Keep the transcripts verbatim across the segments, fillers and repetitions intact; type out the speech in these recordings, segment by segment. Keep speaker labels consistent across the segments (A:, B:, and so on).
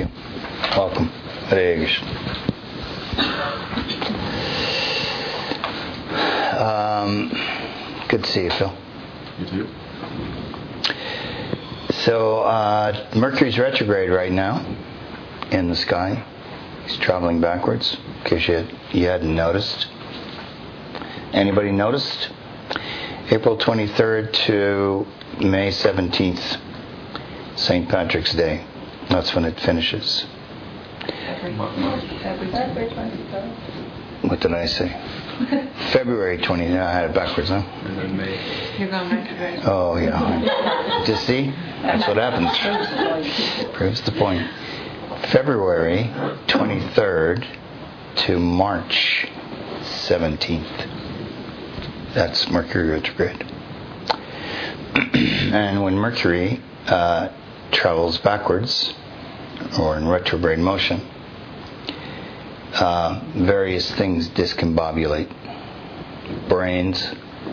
A: you. Welcome. Hare Krishna. Um, good to see you, Phil.
B: You too.
A: So, uh, Mercury's retrograde right now in the sky. He's traveling backwards, in case you, had, you hadn't noticed. Anybody noticed? April twenty-third to May seventeenth, Saint Patrick's Day. That's when it finishes. What did I say? February twentieth. I had it backwards, huh?
B: And then May.
C: You're going retrograde.
A: Oh, yeah. Just see? That's what happens. Proves the point. February twenty-third to March seventeenth. That's Mercury retrograde. And when Mercury uh, travels backwards, or in retrograde motion, uh, various things discombobulate. Brains.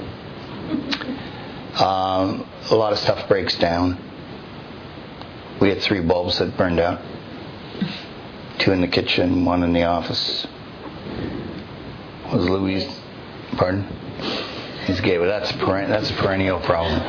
A: Um, a lot of stuff breaks down. We had three bulbs that burned out. Two in the kitchen, one in the office. Was Louise? Pardon? He's gay, but that's a peren- that's a perennial problem.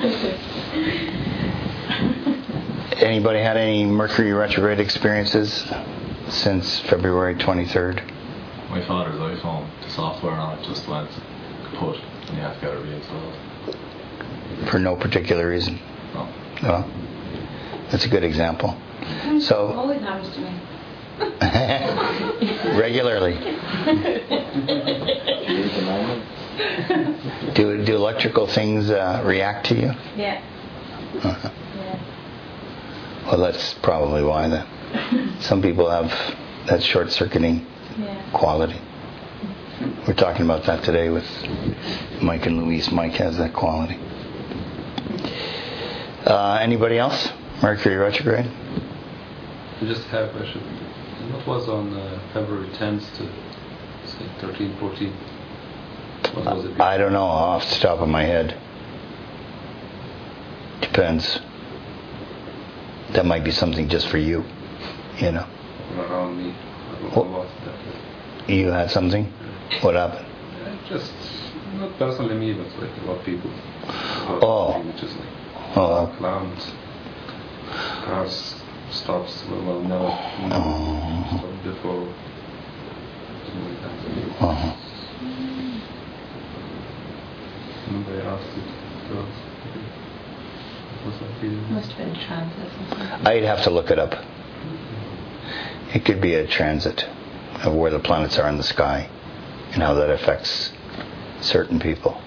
A: Anybody had any Mercury retrograde experiences since February twenty-third?
B: My father's iPhone, the software on it just went kaput, and you have to get it reinstalled.
A: For no particular reason.
B: No.
A: Well, that's a good example. So
C: Always happens to me.
A: regularly. do do electrical things uh, react to you?
C: Yeah.
A: Uh-huh.
C: Yeah.
A: Well, that's probably why then. Some people have that short-circuiting
C: Yeah.
A: quality. We're talking about that today with Mike and Louise. Mike has that quality. Uh, anybody else? Mercury retrograde?
D: I just have a question. What was on uh, February tenth to say thirteen, fourteen? What was it?
A: I don't know off the top of my head. Depends. That might be something just for you, you know.
D: Around me. What
A: What-
D: was that?
A: You had something? What happened?
D: Uh, just, not personally me, but like a lot of people.
A: Oh.
D: Just like
A: Oh.
D: clowns. Cars stops, well, well no.
A: Oh.
D: Stop before. Something like that.
A: Uh-huh.
D: Remember I asked it girls. What was that feeling?
C: Must have been transit or something.
A: I'd have to look it up. It could be a transit of where the planets are in the sky and how that affects certain people.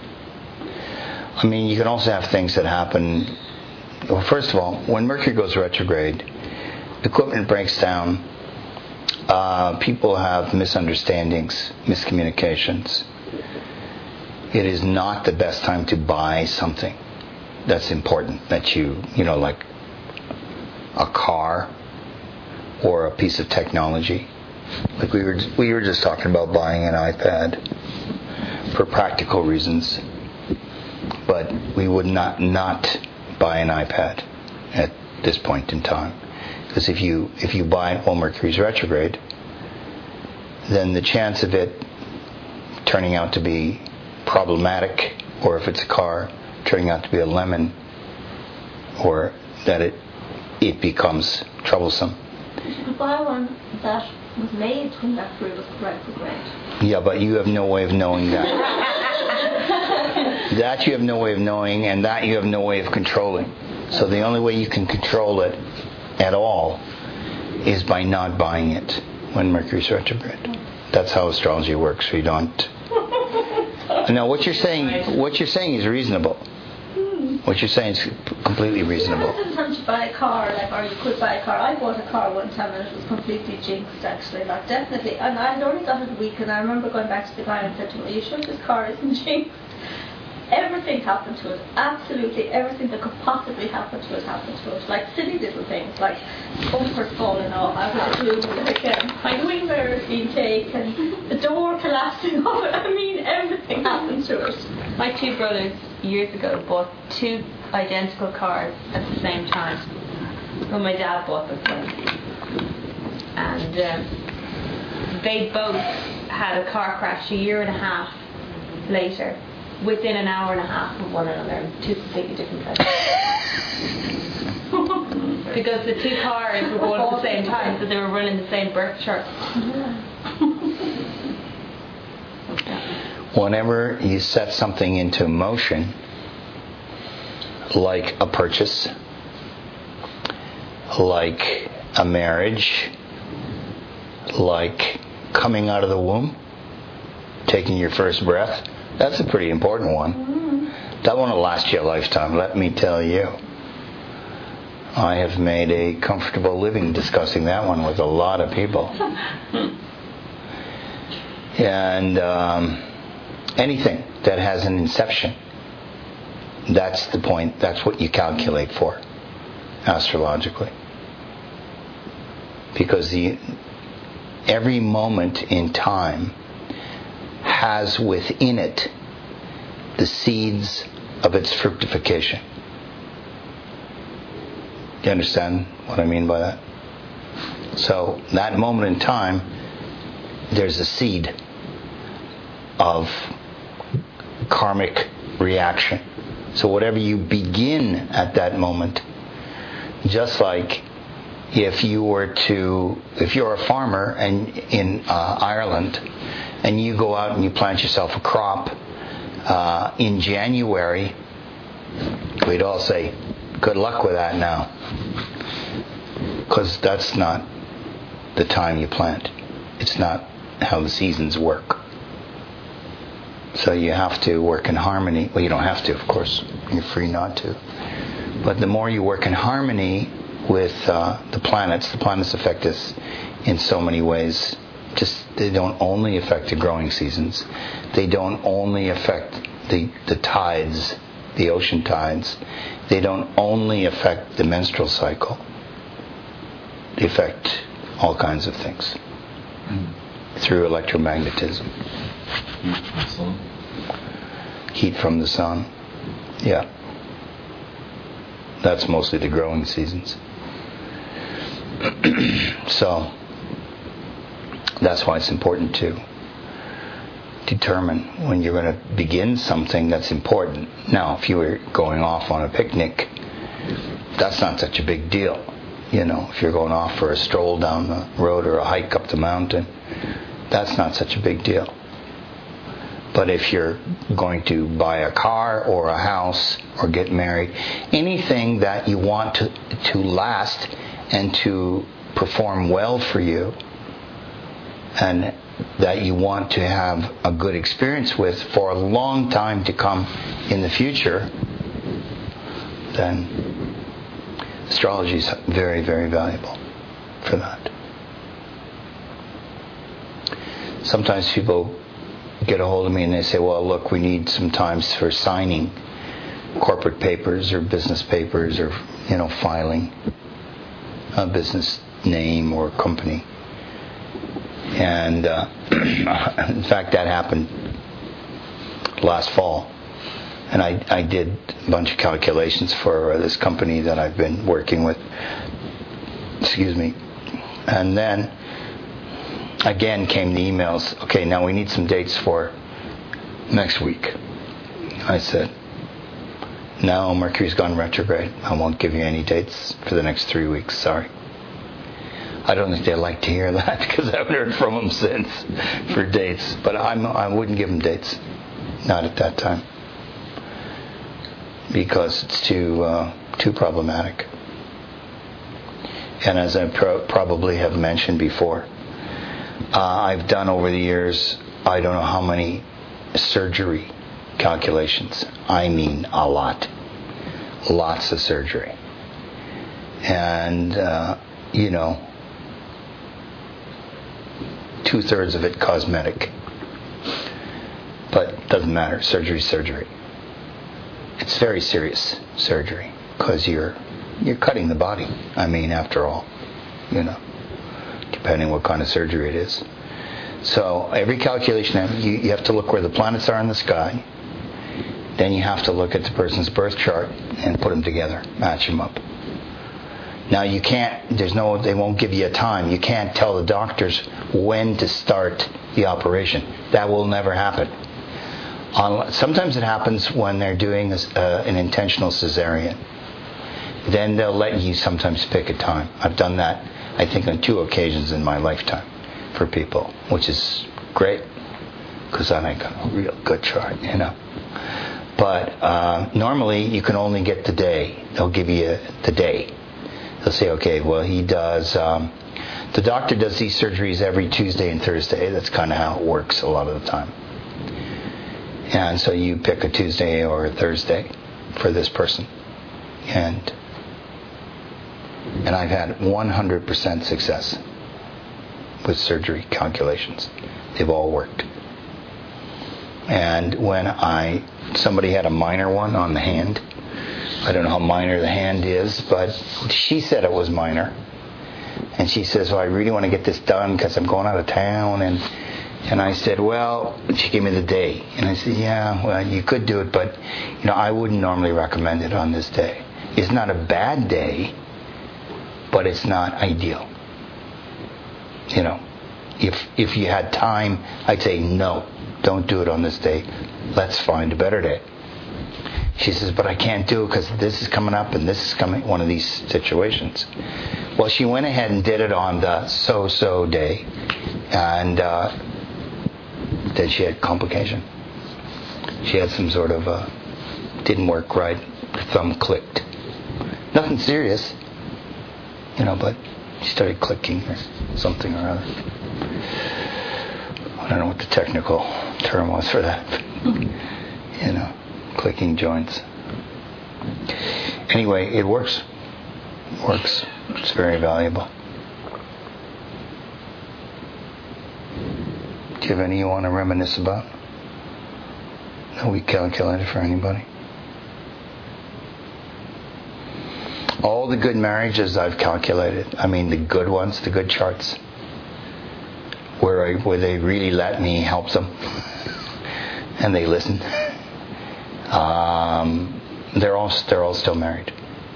A: I mean, you can also have things that happen. Well, first of all, when Mercury goes retrograde, equipment breaks down. Uh, people have misunderstandings, miscommunications. It is not the best time to buy something that's important that you, you know, like a car or a piece of technology. Like we were, we were just talking about buying an iPad for practical reasons, but we would not not buy an iPad at this point in time, because if you if you buy it while Mercury's retrograde, then the chance of it turning out to be problematic, or if it's a car, turning out to be a lemon, or that it it becomes troublesome.
E: You could buy one that was made when Mercury was retrograde.
A: Yeah, but you have no way of knowing that. That you have no way of knowing, and that you have no way of controlling. So the only way you can control it at all is by not buying it when Mercury's retrograde. That's how astrology works. We don't. Now, what you're saying, what you're saying is reasonable. What you're saying is completely reasonable.
E: You know, sometimes you buy a car, like, or you could buy a car. I bought a car one time and it was completely jinxed, actually. Like, definitely. And I only got it a week, and I remember going back to the guy and said to him, "Are you sure this car isn't jinxed?" Everything happened to it. Absolutely everything that could possibly happen to it happened to it. Like silly little things, like bumpers falling off out of the blue, like um, my wing mirrors being taken, the door collapsing over. I mean, everything happened to it.
C: My two brothers years ago bought two identical cars at the same time. Well, my dad bought them for them. and um, they both had a car crash a year and a half later, within an hour and a half of one another, in two completely different places. Because the two cars were going at the same time, so they were running the same birth chart.
A: Whenever you set something into motion, like a purchase, like a marriage, like coming out of the womb, taking your first breath, that's a pretty important one. That one will last you a lifetime, let me tell you. I have made a comfortable living discussing that one with a lot of people. And um, anything that has an inception, that's the point, that's what you calculate for, astrologically. Because the, every moment in time has within it the seeds of its fructification. You understand what I mean by that? So that moment in time, there's a seed of karmic reaction. So whatever you begin at that moment, just like if you were to, if you're a farmer and in uh, Ireland, and you go out and you plant yourself a crop uh, in January, we'd all say, good luck with that now. Because that's not the time you plant. It's not how the seasons work. So you have to work in harmony. Well, you don't have to, of course. You're free not to. But the more you work in harmony with uh, the planets, the planets affect us in so many ways. Just they don't only affect the growing seasons. They don't only affect the, the tides, the ocean tides. They don't only affect the menstrual cycle. They affect all kinds of things mm. through electromagnetism.
B: Heat from the sun.
A: Heat from the sun. Yeah. That's mostly the growing seasons. So that's why it's important to determine when you're going to begin something that's important. Now, if you were going off on a picnic, that's not such a big deal. You know, if you're going off for a stroll down the road or a hike up the mountain, that's not such a big deal. But if you're going to buy a car or a house or get married, anything that you want to, to last and to perform well for you, and that you want to have a good experience with for a long time to come in the future, then astrology is very, very valuable for that. Sometimes people get a hold of me and they say, well, look, we need some times for signing corporate papers or business papers or, you know, filing a business name or company. And uh, in fact, that happened last fall. And I, I did a bunch of calculations for uh, this company that I've been working with. Excuse me. And then again came the emails. Okay, now we need some dates for next week. I said, no, Mercury's gone retrograde. I won't give you any dates for the next three weeks. Sorry. I don't think they like to hear that because I haven't heard from them since for dates. But I'm, I wouldn't give them dates. Not at that time. Because it's too uh, too problematic. And as I pro- probably have mentioned before, uh, I've done over the years, I don't know how many surgery calculations. I mean a lot. Lots of surgery. And, uh, you know, two-thirds of it cosmetic. But it doesn't matter. Surgery's surgery. It's very serious surgery because you're you're cutting the body. I mean, after all, you know, depending what kind of surgery it is. So every calculation, you, you have to look where the planets are in the sky. Then you have to look at the person's birth chart and put them together, match them up. Now you can't, there's no, they won't give you a time. You can't tell the doctors when to start the operation. That will never happen. On, sometimes it happens when they're doing a, uh, an intentional cesarean. Then they'll let you sometimes pick a time. I've done that, I think, on two occasions in my lifetime for people, which is great, because then I got a real good chart, you know. But uh, normally you can only get the day. They'll give you the day. They'll say, okay, well, he does, um, the doctor does these surgeries every Tuesday and Thursday. That's kind of how it works a lot of the time. And so you pick a Tuesday or a Thursday for this person. And and I've had one hundred percent success with surgery calculations. They've all worked. And when I, somebody had a minor one on the hand. I don't know how minor the hand is, but she said it was minor. And she says, well, I really want to get this done because I'm going out of town. And and I said, well, she gave me the day. And I said, yeah, well, you could do it, but you know, I wouldn't normally recommend it on this day. It's not a bad day, but it's not ideal. You know, if if you had time, I'd say no, don't do it on this day. Let's find a better day. She says, but I can't do it because this is coming up and this is coming, one of these situations. Well, she went ahead and did it on the so-so day, and uh, then she had complication. She had some sort of, uh, didn't work right, the thumb clicked. Nothing serious, you know, but she started clicking or something or other. I don't know what the technical term was for that. You know, clicking joints. Anyway, it works. It works. It's very valuable. Do you have any you want to reminisce about that we calculated for anybody? All the good marriages I've calculated, I mean the good ones, the good charts, where I, where they really let me help them and they listen. Um, they're all they're all still married.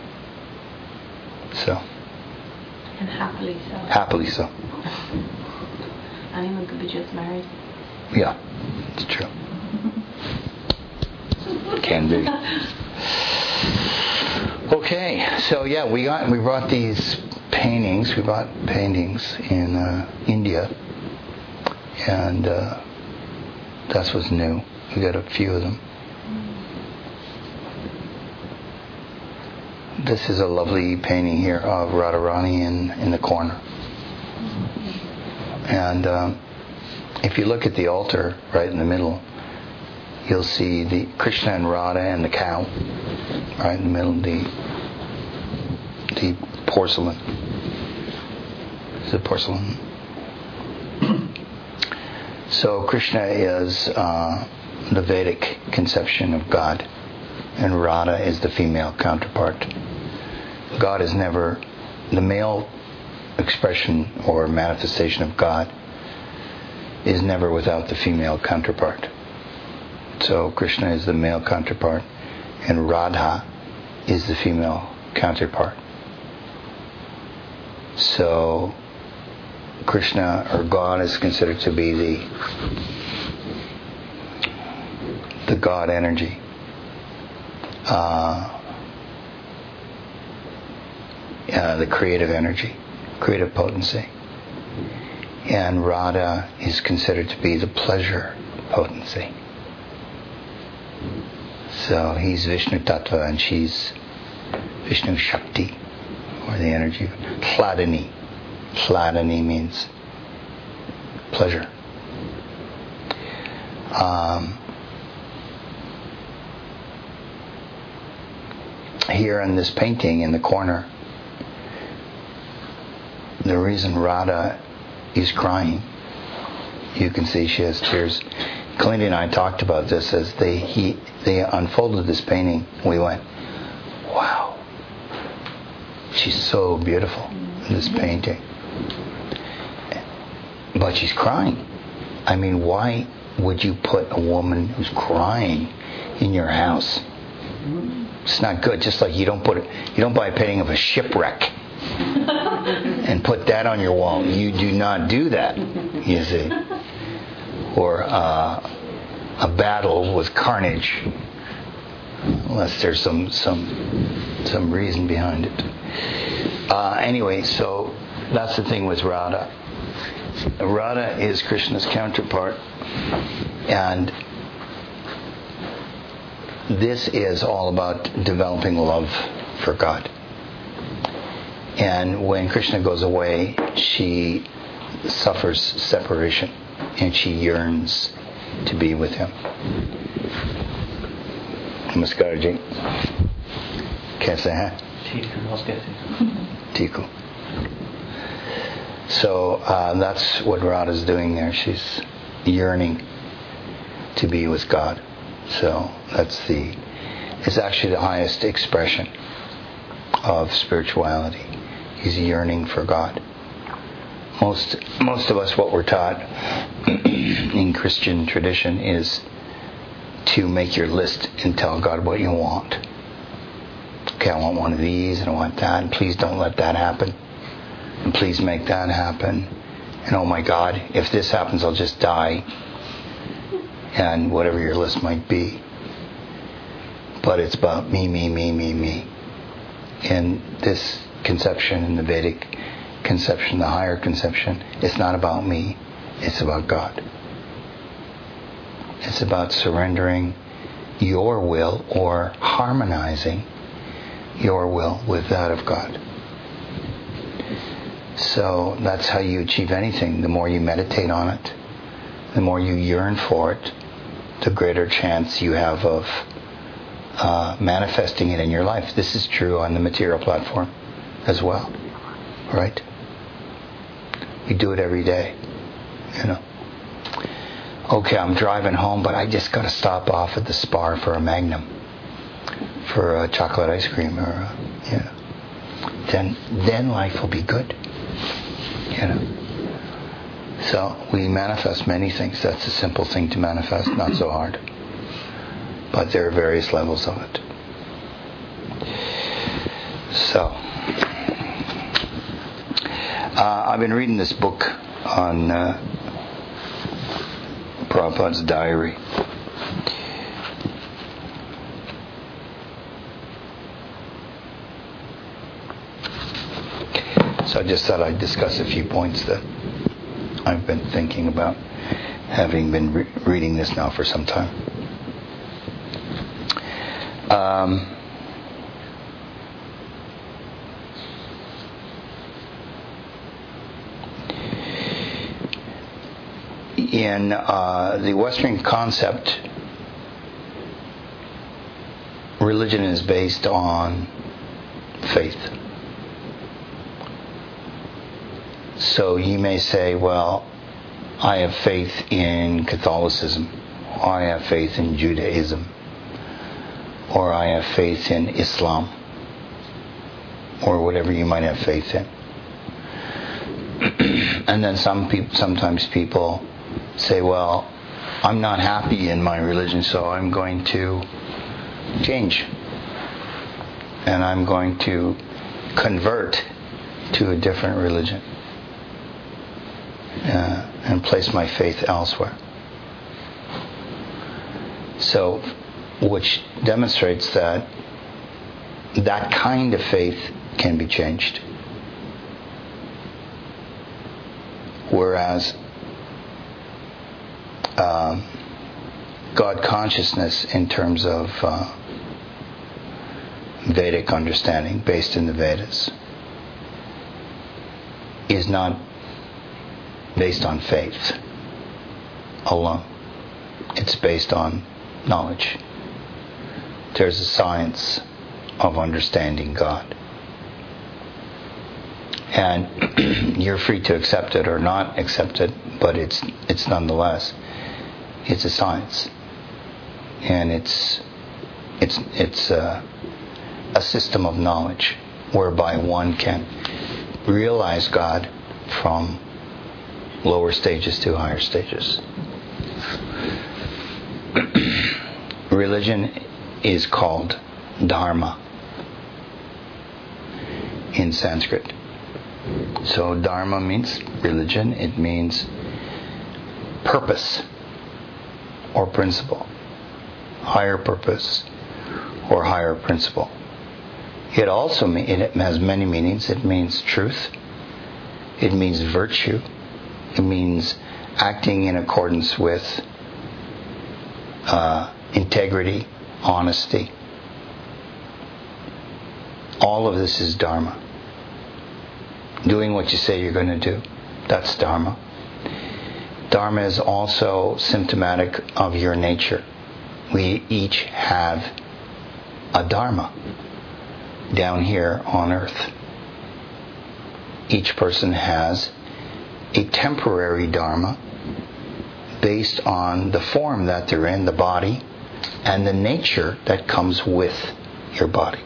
A: So.
C: And happily so.
A: Happily so.
C: Anyone could be just married.
A: Yeah, it's true. Can be. Okay, so yeah, we got we brought these paintings. We bought paintings in uh, India, and uh, that's what's new. We got a few of them. This is a lovely painting here of Radharani in in the corner, and um, if you look at the altar right in the middle, you'll see the Krishna and Radha and the cow right in the middle, the the porcelain. Is it porcelain? So Krishna is uh, the Vedic conception of God, and Radha is the female counterpart. God is never, the male expression or manifestation of God is never without the female counterpart. So Krishna is the male counterpart, and Radha is the female counterpart. So Krishna, or God, is considered to be the the God energy. Uh, uh, the creative energy, creative potency. And Radha is considered to be the pleasure potency. So he's Vishnu Tattva and she's Vishnu Shakti, or the energy. Hladini. Hladini means pleasure. Um, here in this painting in the corner, the reason Radha is crying, you can see she has tears. Clint and I talked about this as they he they unfolded this painting. We went, wow, she's so beautiful in this painting, but she's crying. I mean, why would you put a woman who's crying in your house? It's not good. Just like you don't put it, you don't buy a painting of a shipwreck and put that on your wall. You do not do that, you see. Or uh, a battle with carnage, unless there's some some some reason behind it. Uh, anyway, so that's the thing with Radha. Radha is Krishna's counterpart, and this is all about developing love for God. And when Krishna goes away, she suffers separation, and she yearns to be with him. Namaskar ji. Kaise hain? Tiku. So uh, that's what Radha's doing there. She's yearning to be with God. So that's the, it's actually the highest expression of spirituality. He's yearning for God. Most most of us, what we're taught in Christian tradition is to make your list and tell God what you want. Okay, I want one of these and I want that, and please don't let that happen. And please make that happen. And oh my God, if this happens, I'll just die. And whatever your list might be. But it's about me, me, me, me, me. In this conception, in the Vedic conception, the higher conception, it's not about me, it's about God. It's about surrendering your will or harmonizing your will with that of God. So that's how you achieve anything. The more you meditate on it, the more you yearn for it, the greater chance you have of uh, manifesting it in your life. This is true on the material platform as well, right? We do it every day, you know. Okay, I'm driving home, but I just got to stop off at the Spar for a Magnum, for a chocolate ice cream, or a, you know. Then, then life will be good, you know. So we manifest many things. That's a simple thing to manifest, not so hard. But there are various levels of it. So, uh, I've been reading this book on uh, Prabhupada's diary. So I just thought I'd discuss a few points that I've been thinking about, having been re- reading this now for some time. Um, in uh, the Western concept, religion is based on faith. So you may say, well, I have faith in Catholicism, or I have faith in Judaism, or I have faith in Islam, or whatever you might have faith in. And then some people, sometimes people say, well, I'm not happy in my religion, so I'm going to change. And I'm going to convert to a different religion. Uh, and place my faith elsewhere. So, which demonstrates that that kind of faith can be changed. Whereas um, God consciousness in terms of uh, Vedic understanding based in the Vedas is not based on faith alone. It's based on knowledge. There's a science of understanding God. And you're free to accept it or not accept it, but it's it's nonetheless, it's a science. And it's it's it's a, a system of knowledge whereby one can realize God from lower stages to higher stages. Religion is called dharma. in Sanskrit. So dharma means religion. It means purpose or principle. Higher purpose or higher principle. It also me- it has many meanings. It means truth. It means virtue. It means acting in accordance with uh, integrity, honesty. All of this is dharma. Doing what you say you're going to do. That's dharma. Dharma is also symptomatic of your nature. We each have a dharma down here on earth. Each person has a temporary dharma based on the form that they're in, the body, and the nature that comes with your body.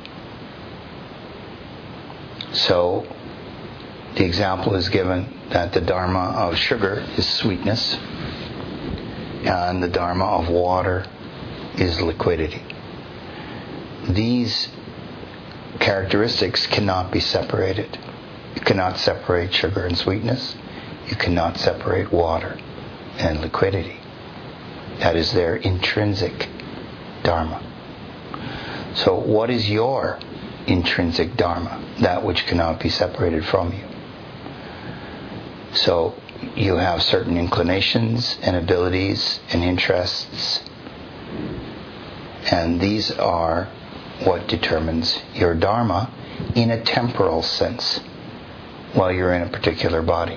A: So, the example is given that the dharma of sugar is sweetness, and the dharma of water is liquidity. These characteristics cannot be separated. You cannot separate sugar and sweetness. You cannot separate water and liquidity. That is their intrinsic dharma. So what is your intrinsic dharma? That which cannot be separated from you. So you have certain inclinations and abilities and interests, and these are what determines your dharma in a temporal sense while you're in a particular body.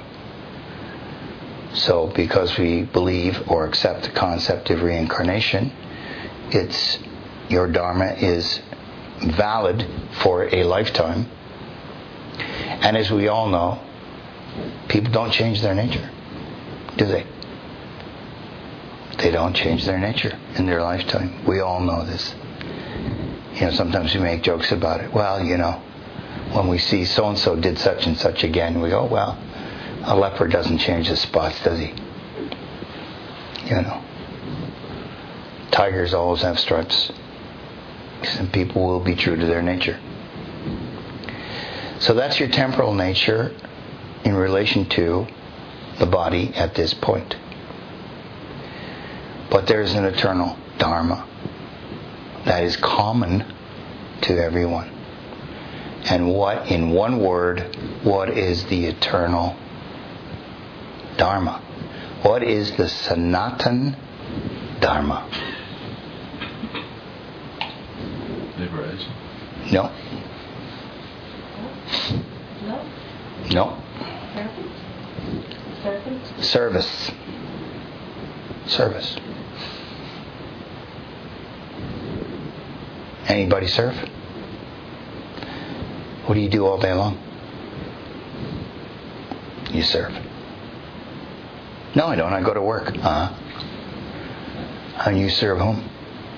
A: So because we believe or accept the concept of reincarnation, it's your dharma is valid for a lifetime. And as we all know, people don't change their nature, do they? They don't change their nature in their lifetime. We all know this. You know, sometimes we make jokes about it. Well, you know, when we see so-and-so did such and such again, we go, well, a leopard doesn't change his spots, does he? You know. Tigers always have stripes. And people will be true to their nature. So that's your temporal nature in relation to the body at this point. But there's an eternal dharma that is common to everyone. And what, in one word, what is the eternal dharma? What is the Sanatan Dharma?
B: Liberation.
A: No.
E: No?
A: No.
E: Servant? Servant?
A: Service. Service. Anybody serve? What do you do all day long? You serve. No, I don't. I go to work. Uh-huh. And you serve whom?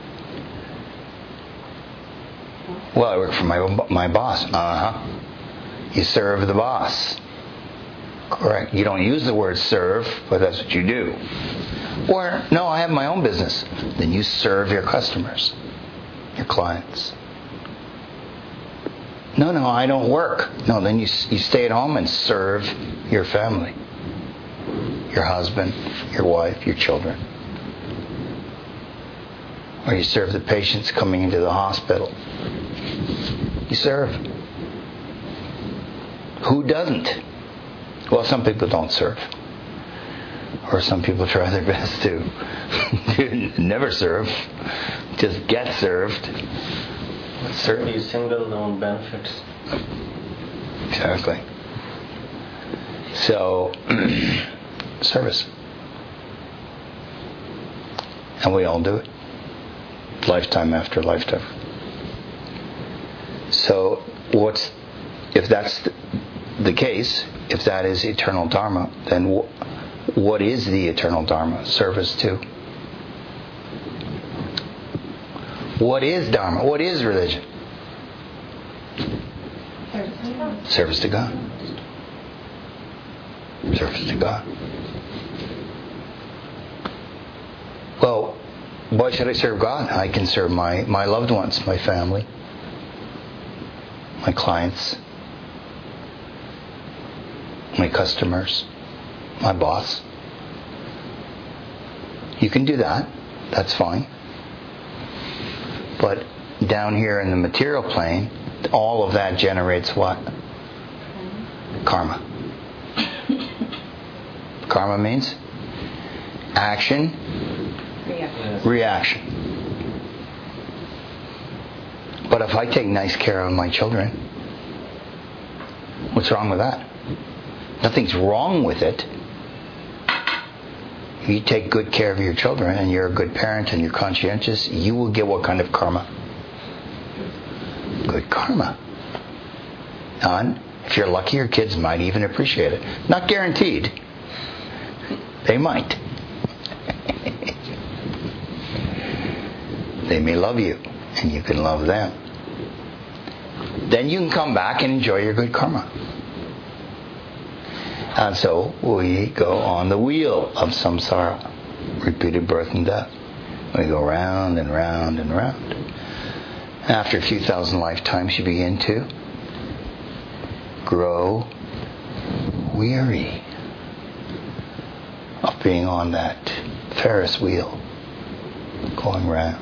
A: Well, I work for my my boss. Uh-huh. You serve the boss. Correct. You don't use the word serve, but that's what you do. Or, no, I have my own business. Then you serve your customers, your clients. No, no, I don't work. No, then you you stay at home and serve your family, your husband, your wife, your children. Or you serve the patients coming into the hospital. You serve. Who doesn't? Well, some people don't serve. Or some people try their best to never serve. Just get served. But certainly
F: single known benefits.
A: Exactly. So, service. And we all do it. Lifetime after lifetime. So, what's, if that's the, the case, if that is eternal dharma, then wh- what is the eternal dharma? Service to. What is dharma? What is religion? Service to God. Service to God. Well, why should I serve God? I can serve my, my loved ones, my family, my clients, my customers, my boss. You can do that. That's fine. But down here in the material plane, all of that generates what? Karma. Karma means action,
C: Reaction.
A: reaction. But if I take nice care of my children, what's wrong with that? Nothing's wrong with it. If you take good care of your children and you're a good parent and you're conscientious, you will get what kind of karma? Good karma. And if you're lucky, your kids might even appreciate it. Not guaranteed. They might. They may love you, and you can love them. Then you can come back and enjoy your good karma. And so we go on the wheel of samsara, repeated birth and death. We go round and round and round. After a few thousand lifetimes, you begin to grow weary of being on that Ferris wheel, going round.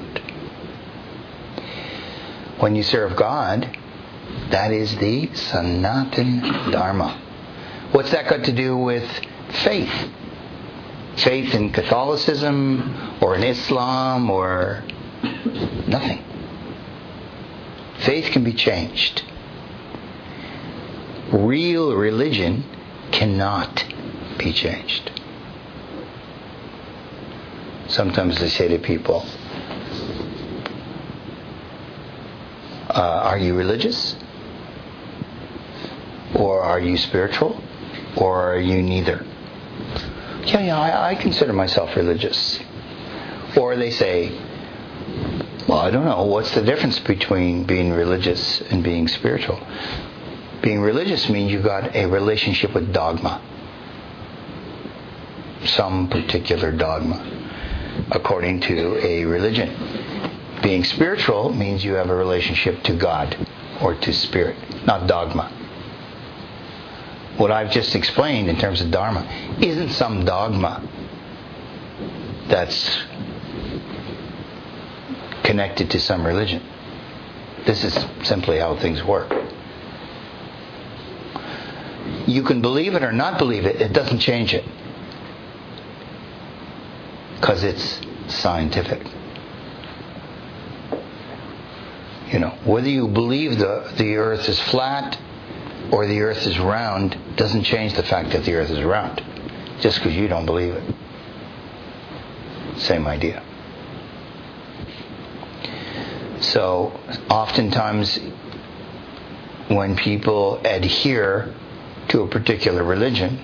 A: When you serve God, that is the Sanatan Dharma. What's that got to do with faith? Faith in Catholicism or in Islam or nothing. Faith can be changed. Real religion cannot be changed. Sometimes I say to people, uh, are you religious? Or are you spiritual? Or are you neither? Yeah, yeah, I, I consider myself religious. Or they say, well, I don't know, what's the difference between being religious and being spiritual? Being religious means you've got a relationship with dogma. Some particular dogma, according to a religion. Being spiritual means you have a relationship to God or to spirit, not dogma. What I've just explained in terms of dharma isn't some dogma that's connected to some religion. This is simply how things work. You can believe it or not believe it, it doesn't change it. Because it's scientific. You know, whether you believe the, the earth is flat or the earth is round doesn't change the fact that the earth is round. Just because you don't believe it. Same idea. So, oftentimes when people adhere to a particular religion,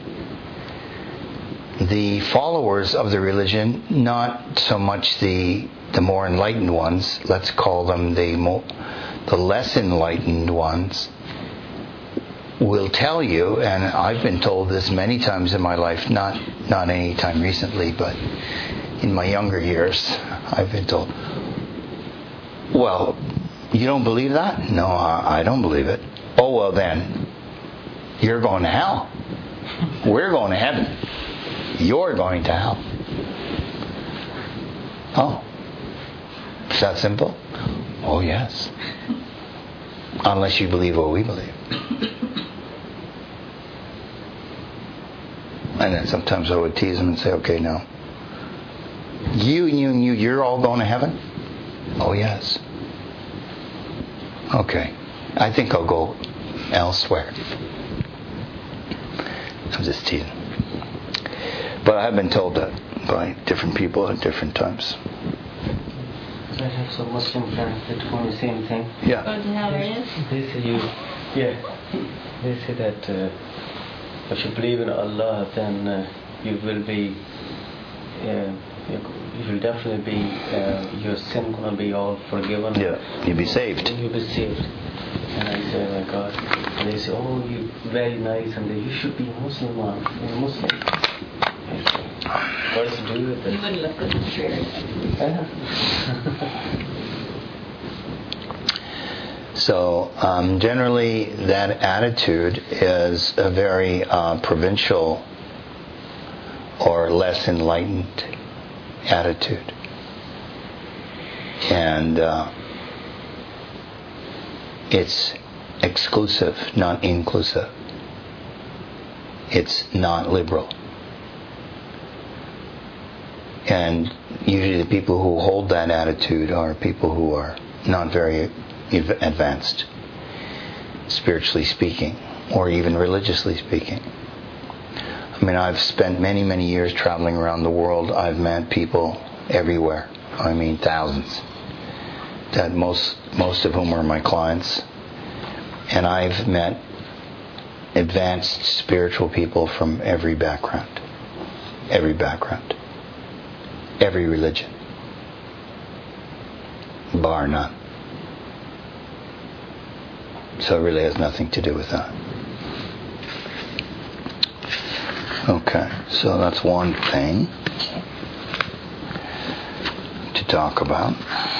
A: the followers of the religion, not so much the the more enlightened ones, let's call them the more, the less enlightened ones, will tell you, and I've been told this many times in my life, not not any time recently, but in my younger years, I've been told, well, you don't believe that? No, I, I don't believe it. Oh, well then, you're going to hell. We're going to heaven. You're going to hell. Oh. Is that simple? Oh, yes. Unless you believe what we believe. And then sometimes I would tease them and say, okay, now, you and you and you, you're all going to heaven? Oh, yes. Okay. I think I'll go elsewhere. I'm just teasing. But I have been told that by different people at different times.
F: I have some Muslim friends that told me the same thing.
A: Yeah.
C: Go to hell, yes?
F: They say you, yeah. They say that uh, if you believe in Allah, then uh, you will be, uh, you will definitely be, uh, your sin gonna be all forgiven.
A: Yeah. You'll be saved.
F: You'll be saved. And I say, oh my God. And they say, oh, you very nice, and they, you should be a Muslim, man. You're a Muslim. What does it do with it?
C: You wouldn't look good in the spirit.
A: So um, generally, that attitude is a very uh, provincial or less enlightened attitude. And uh, it's exclusive, not inclusive. It's not liberal. And usually the people who hold that attitude are people who are not very advanced, spiritually speaking, or even religiously speaking. I mean, I've spent many, many years traveling around the world. I've met people everywhere. I mean, thousands. That most most of whom are my clients. And I've met advanced spiritual people from every background. Every background. Every religion. Bar none. So it really has nothing to do with that. Okay, so that's one thing to talk about.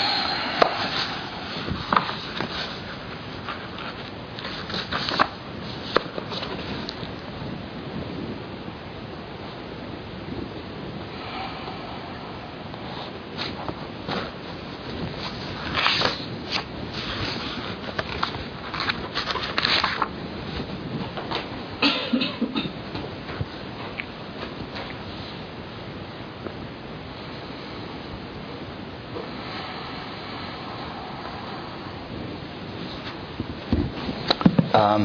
A: Um,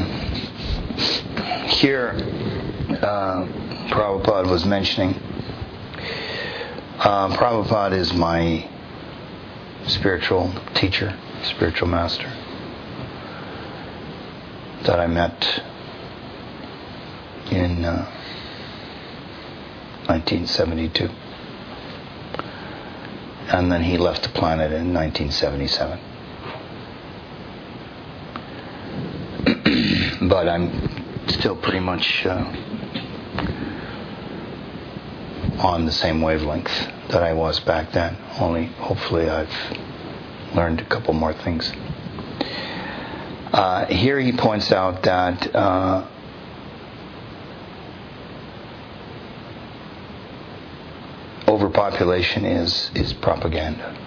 A: here, uh, Prabhupada was mentioning, uh, Prabhupada is my spiritual teacher, spiritual master, that I met in uh, nineteen seventy-two. And then he left the planet in nineteen seventy-seven. But I'm still pretty much uh, on the same wavelength that I was back then. Only, hopefully, I've learned a couple more things. Uh, here he points out that uh, overpopulation is is propaganda.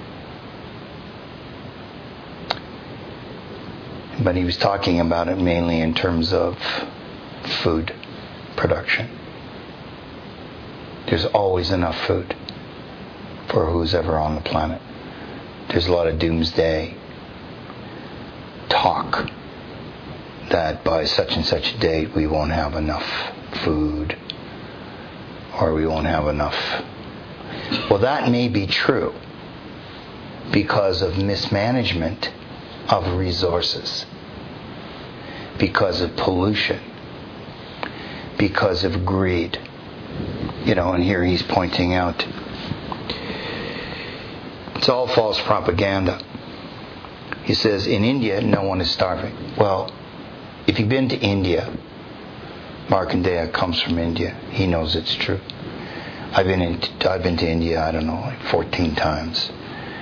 A: But he was talking about it mainly in terms of food production. There's always enough food for who's ever on the planet. There's a lot of doomsday talk that by such and such a date we won't have enough food, or we won't have enough. Well, that may be true because of mismanagement of resources, because of pollution, because of greed. You know, and here he's pointing out it's all false propaganda. He says in India no one is starving. Well, if you've been to India, Markandeya comes from India, he knows it's true. I've been in, I've been to India, I don't know, like fourteen times.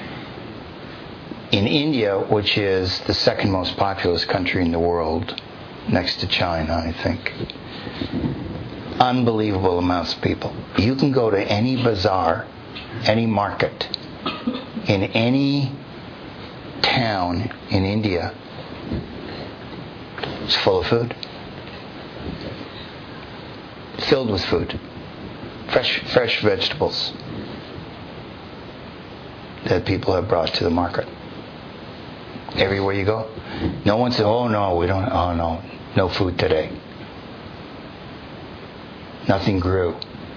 A: In India, which is the second most populous country in the world, next to China, I think, unbelievable amounts of people. You can go to any bazaar, any market, in any town in India, it's full of food. Filled with food. Fresh, fresh vegetables that people have brought to the market. Everywhere you go. No one says, oh no, we don't, oh no, no food today. Nothing grew.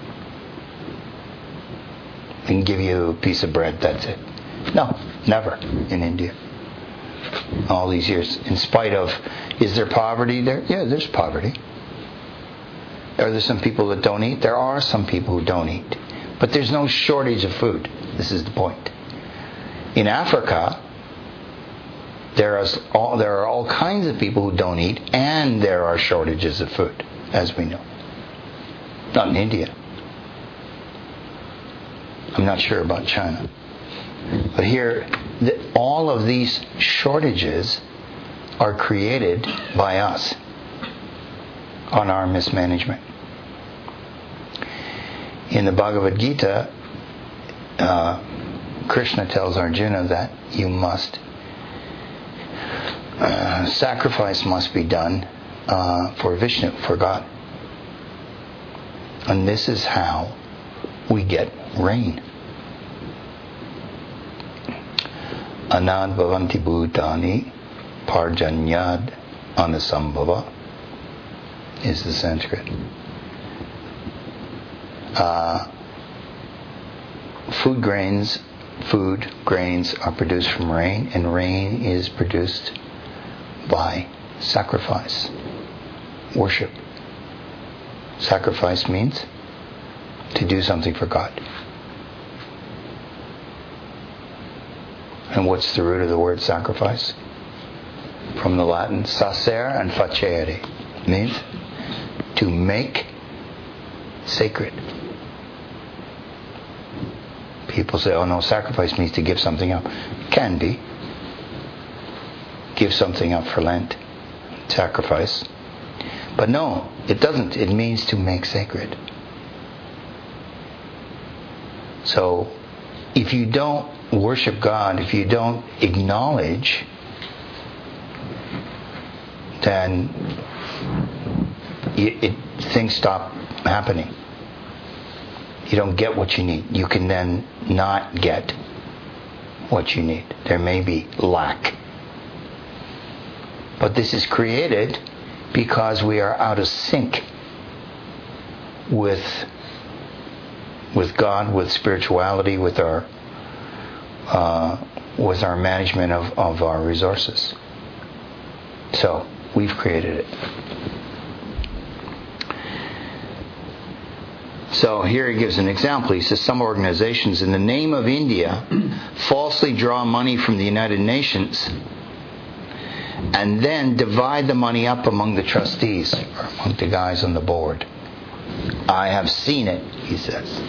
A: We can give you a piece of bread, that's it. No, never in India. All these years. In spite of, is there poverty there? Yeah, there's poverty. Are there some people that don't eat? There are some people who don't eat. But there's no shortage of food. This is the point. In Africa, there are all, there are all kinds of people who don't eat, and there are shortages of food, as we know. Not in India. I'm not sure about China. But here, the, all of these shortages are created by us on our mismanagement. In the Bhagavad Gita, uh, Krishna tells Arjuna that you must uh, sacrifice must be done uh, for Vishnu, for God. And this is how we get rain. Anad bhavanti bhutani parjanyad anasambhava is the Sanskrit. Uh, food grains, food grains are produced from rain, and rain is produced by sacrifice, worship. Sacrifice means to do something for God. And what's the root of the word sacrifice? From the Latin, sacer and facere. It means to make sacred. People say, oh no, sacrifice means to give something up. Can be. Give something up for Lent. Sacrifice. But no, it doesn't. It means to make sacred. So, if you don't worship God, if you don't acknowledge, then it, it, things stop happening. You don't get what you need. You can then not get what you need. There may be lack. But this is created because we are out of sync with with God, with spirituality, with our uh, with our management of, of our resources. So we've created it. So here he gives an example. He says some organizations in the name of India falsely draw money from the United Nations and then divide the money up among the trustees or among the guys on the board. I have seen it, he says.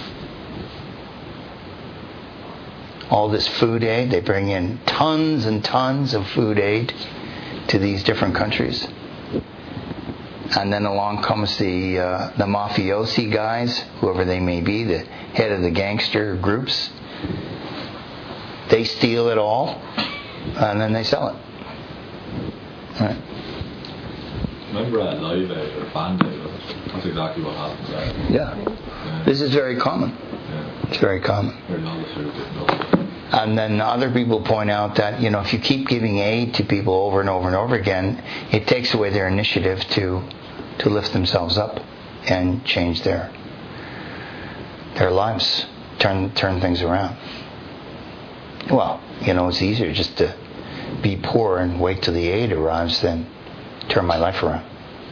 A: All this food aid, they bring in tons and tons of food aid to these different countries. And then along comes the uh, the mafiosi guys, whoever they may be, the head of the gangster groups. They steal it all, and then they sell it. Right.
B: Remember at Live Aid or Band Aid? That's exactly what happens there.
A: Yeah.
B: Yeah.
A: This is very common.
B: Yeah.
A: It's very common.
B: Very all the food is no.
A: And then other people point out that, you know, if you keep giving aid to people over and over and over again, it takes away their initiative to to lift themselves up and change their their lives, turn turn things around. Well, you know, it's easier just to be poor and wait till the aid arrives than turn my life around.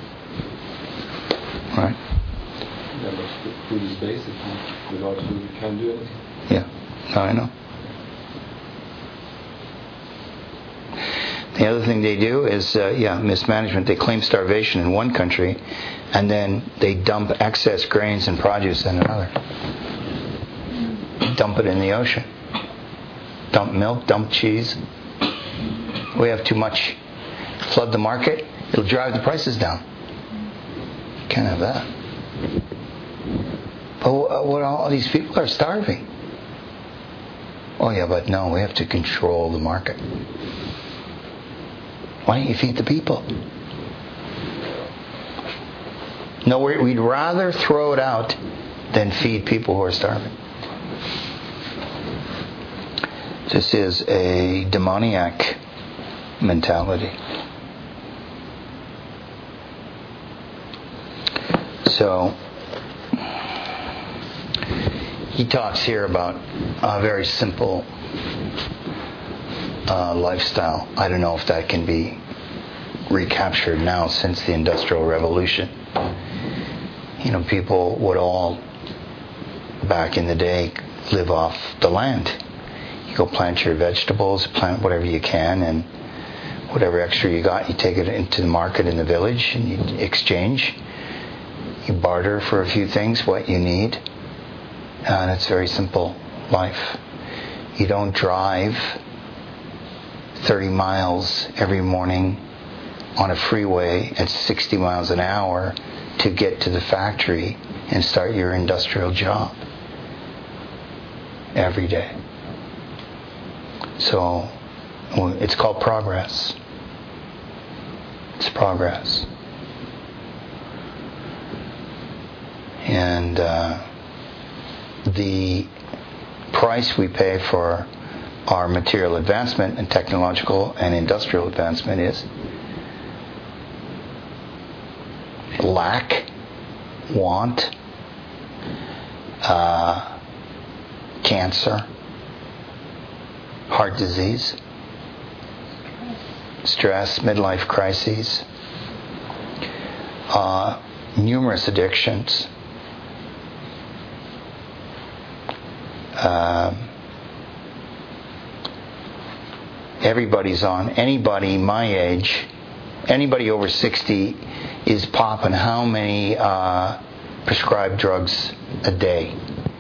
A: Right?
D: Yeah, but food is basic. And without food, you can't do anything.
A: Yeah, no, I know. The other thing they do is, uh, yeah, mismanagement. They claim starvation in one country, and then they dump excess grains and produce in another. Dump it in the ocean. Dump milk, dump cheese. We have too much. Flood the market, it'll drive the prices down. Can't have that. But what all these people are starving. Oh yeah, but no, we have to control the market. Why don't you feed the people? No, we'd rather throw it out than feed people who are starving. This is a demoniac mentality. So, he talks here about a very simple uh, lifestyle. I don't know if that can be recaptured now since the Industrial Revolution. You know, people would all, back in the day, live off the land. You go plant your vegetables, plant whatever you can, and whatever extra you got, you take it into the market in the village and you exchange. You barter for a few things, what you need. And it's a very simple life. You don't drive thirty miles every morning on a freeway at sixty miles an hour to get to the factory and start your industrial job every day. So it's called progress. It's progress. And uh, the price we pay for our material advancement and technological and industrial advancement is lack, want, uh, cancer, heart disease, stress, midlife crises, uh, numerous addictions, uh, everybody's on, anybody my age, anybody over sixty is popping how many uh, prescribed drugs a day?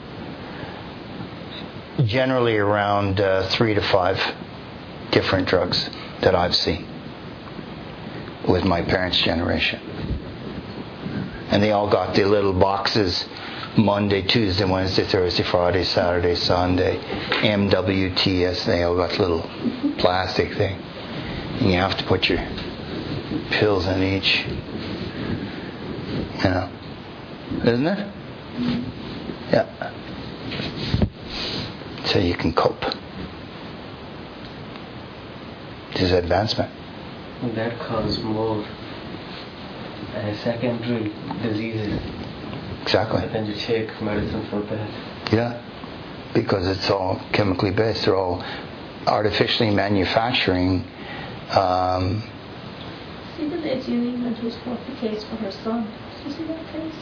A: Generally around uh, three to five different drugs that I've seen with my parents' generation. And they all got their little boxes: Monday, Tuesday, Wednesday, Thursday, Friday, Saturday, Sunday, M W T S. They all got little plastic thing. And you have to put your pills in each. You know. Isn't it? Yeah. So you can cope. This is advancement.
F: That causes more uh, secondary diseases.
A: Exactly.
F: Then you take medicine for that.
A: Yeah. Because it's all chemically based. They're all artificially manufacturing. Um,
E: See the lady in England who's fought the case for her son. Did you see that case?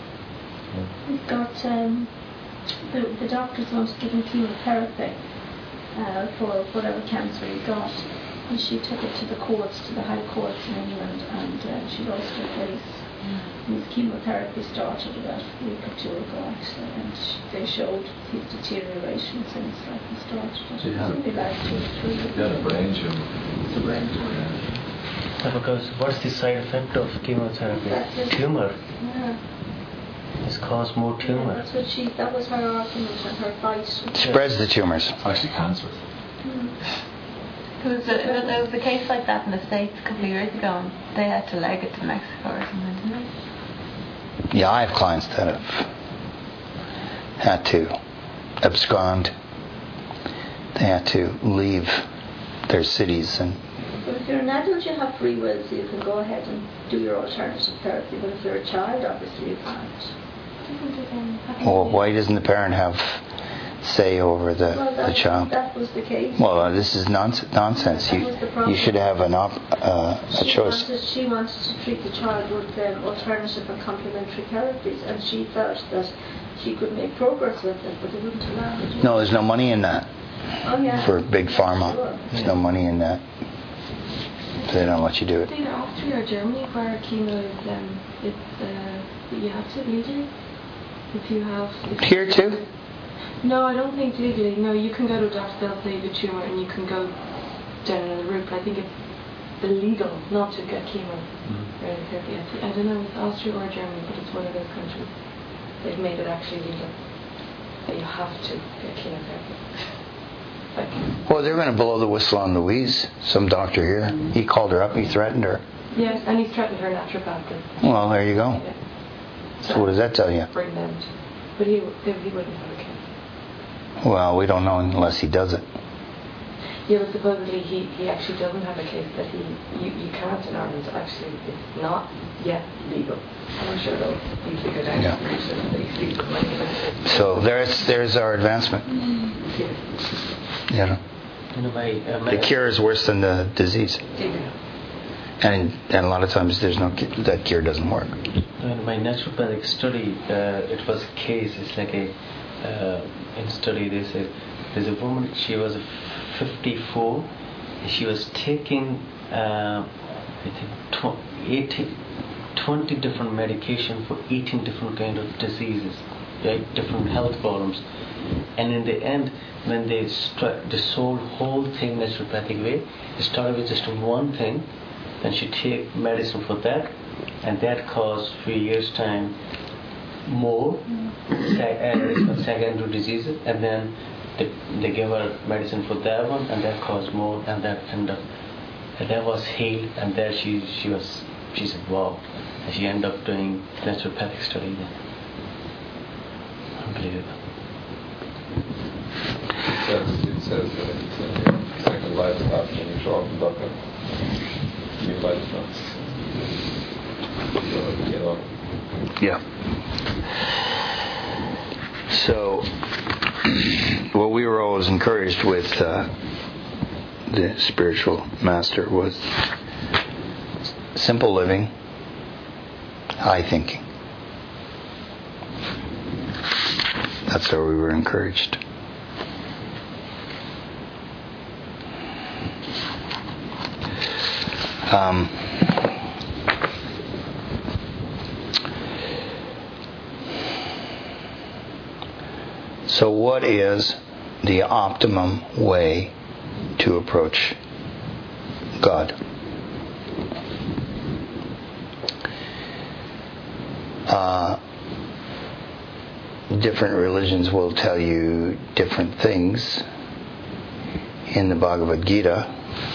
E: He got um, the the doctors wanted to give him chemotherapy uh, for whatever cancer he got, and she took it to the courts, to the high courts in England, and uh, she lost her case. And his chemotherapy started about a week or two ago, actually, and sh- they showed his deterioration since like he started.
B: She had-
E: Maybe like two or three years.
B: You had a brain tumour.
E: It's a brain tumor.
F: Yeah, because what's the side effect of chemotherapy?
E: That's it.
F: Tumor.
E: Yeah.
F: It's caused more
E: Yeah,
F: tumor.
E: that's what she. That was her argument and her fight.
A: spreads the tumors.
B: It's actually cancer.
C: There was, a, there was a case like that in the States a couple of years ago, and they had to leg it to Mexico or something, didn't they?
A: Yeah, I have clients that have had to abscond. They had to leave their cities. And
E: But if you're an adult, you have free will, so you can go ahead and do your alternative therapy. But if you're a child, obviously you can't.
A: well, why doesn't the parent have say over the,
E: Well, that,
A: the child?
E: that was the case.
A: Well, uh, this is nonsense. nonsense.
E: That
A: You,
E: was the problem.
A: you should have an op, uh, a
E: She
A: choice.
E: wanted, she wanted to treat the child with um, alternative and complementary therapies, and she felt that she could make progress with it, but they wouldn't allow it.
A: No, there's no money in that
E: Oh, yeah.
A: for big pharma.
E: Sure.
A: There's no money in that. So they don't let you do it.
G: In Austria or Germany, where chemo is, um, it's uh, you have to legally. If you have. If
A: Here too?
G: No, I don't think legally. No, you can go to a doctor, they'll say you have a tumour, and you can go down another route. But I think it's illegal not to get chemo
D: Mm.
G: radiotherapy. I thi- I don't know if it's Austria or Germany, but it's one of those countries. They've made it actually legal that you have to get chemotherapy. Like,
A: Well, they're going to blow the whistle on Louise, some doctor here. He called her up, he threatened her.
G: yes, and he's threatened her naturopathically.
A: Well, there you go.
G: Yeah.
A: So what does that tell you?
G: Bring them to, but he he wouldn't have a case.
A: Well, we don't know unless he does it.
G: Yeah, but supposedly he, he actually doesn't have a case that he you, you can't in Ireland. Actually, it's not yet legal. I'm sure they'll easily go down
A: Yeah.
G: to reach it. They speak with money.
A: So there's there's our advancement.
G: Yes.
A: You know,
F: You know, my, uh, my
A: the cure is worse than the disease,
G: Yeah.
A: and and a lot of times there's no cu- that cure doesn't work.
F: In my naturopathic study, uh, it was a case. It's like a uh, in study they said there's a woman. She was fifty-four. And she was taking uh, I think tw- eighty, twenty different medication for eighteen different kind of diseases, right? Different health problems. And in the end, when they stri- they sold whole thing naturopathic way, they started with just one thing, then she take medicine for that, and that caused few years time more uh, secondary diseases, and then they, they gave her medicine for that one, and that caused more, and that ended up, and that was healed, and there she she was she said wow, and she ended up doing naturopathic study then. Unbelievable.
D: It says, it says that it's a second life after you shorten up and new life starts. So, you know.
A: Yeah. So, what we were always encouraged with uh, the spiritual master was simple living, high thinking. That's where we were encouraged. Um, so what is the optimum way to approach God? Uh, different religions will tell you different things. In the Bhagavad Gita,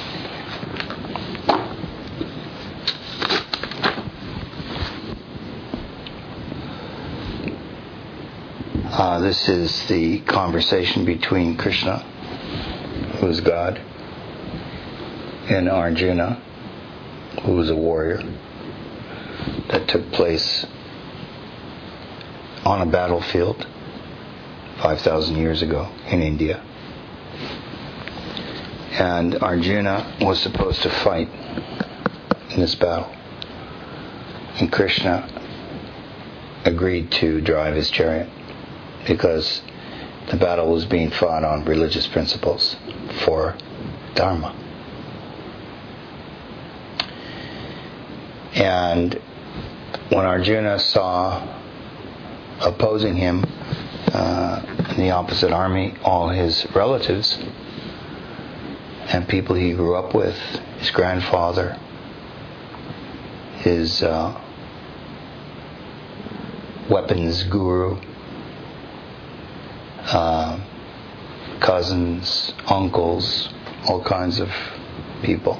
A: Uh, this is the conversation between Krishna, who is God, and Arjuna, who was a warrior, that took place on a battlefield five thousand years ago in India. And Arjuna was supposed to fight in this battle. And Krishna agreed to drive his chariot, because the battle was being fought on religious principles for Dharma. And when Arjuna saw opposing him uh, in the opposite army all his relatives and people he grew up with, his grandfather, his uh, weapons guru, Uh, cousins, uncles, all kinds of people.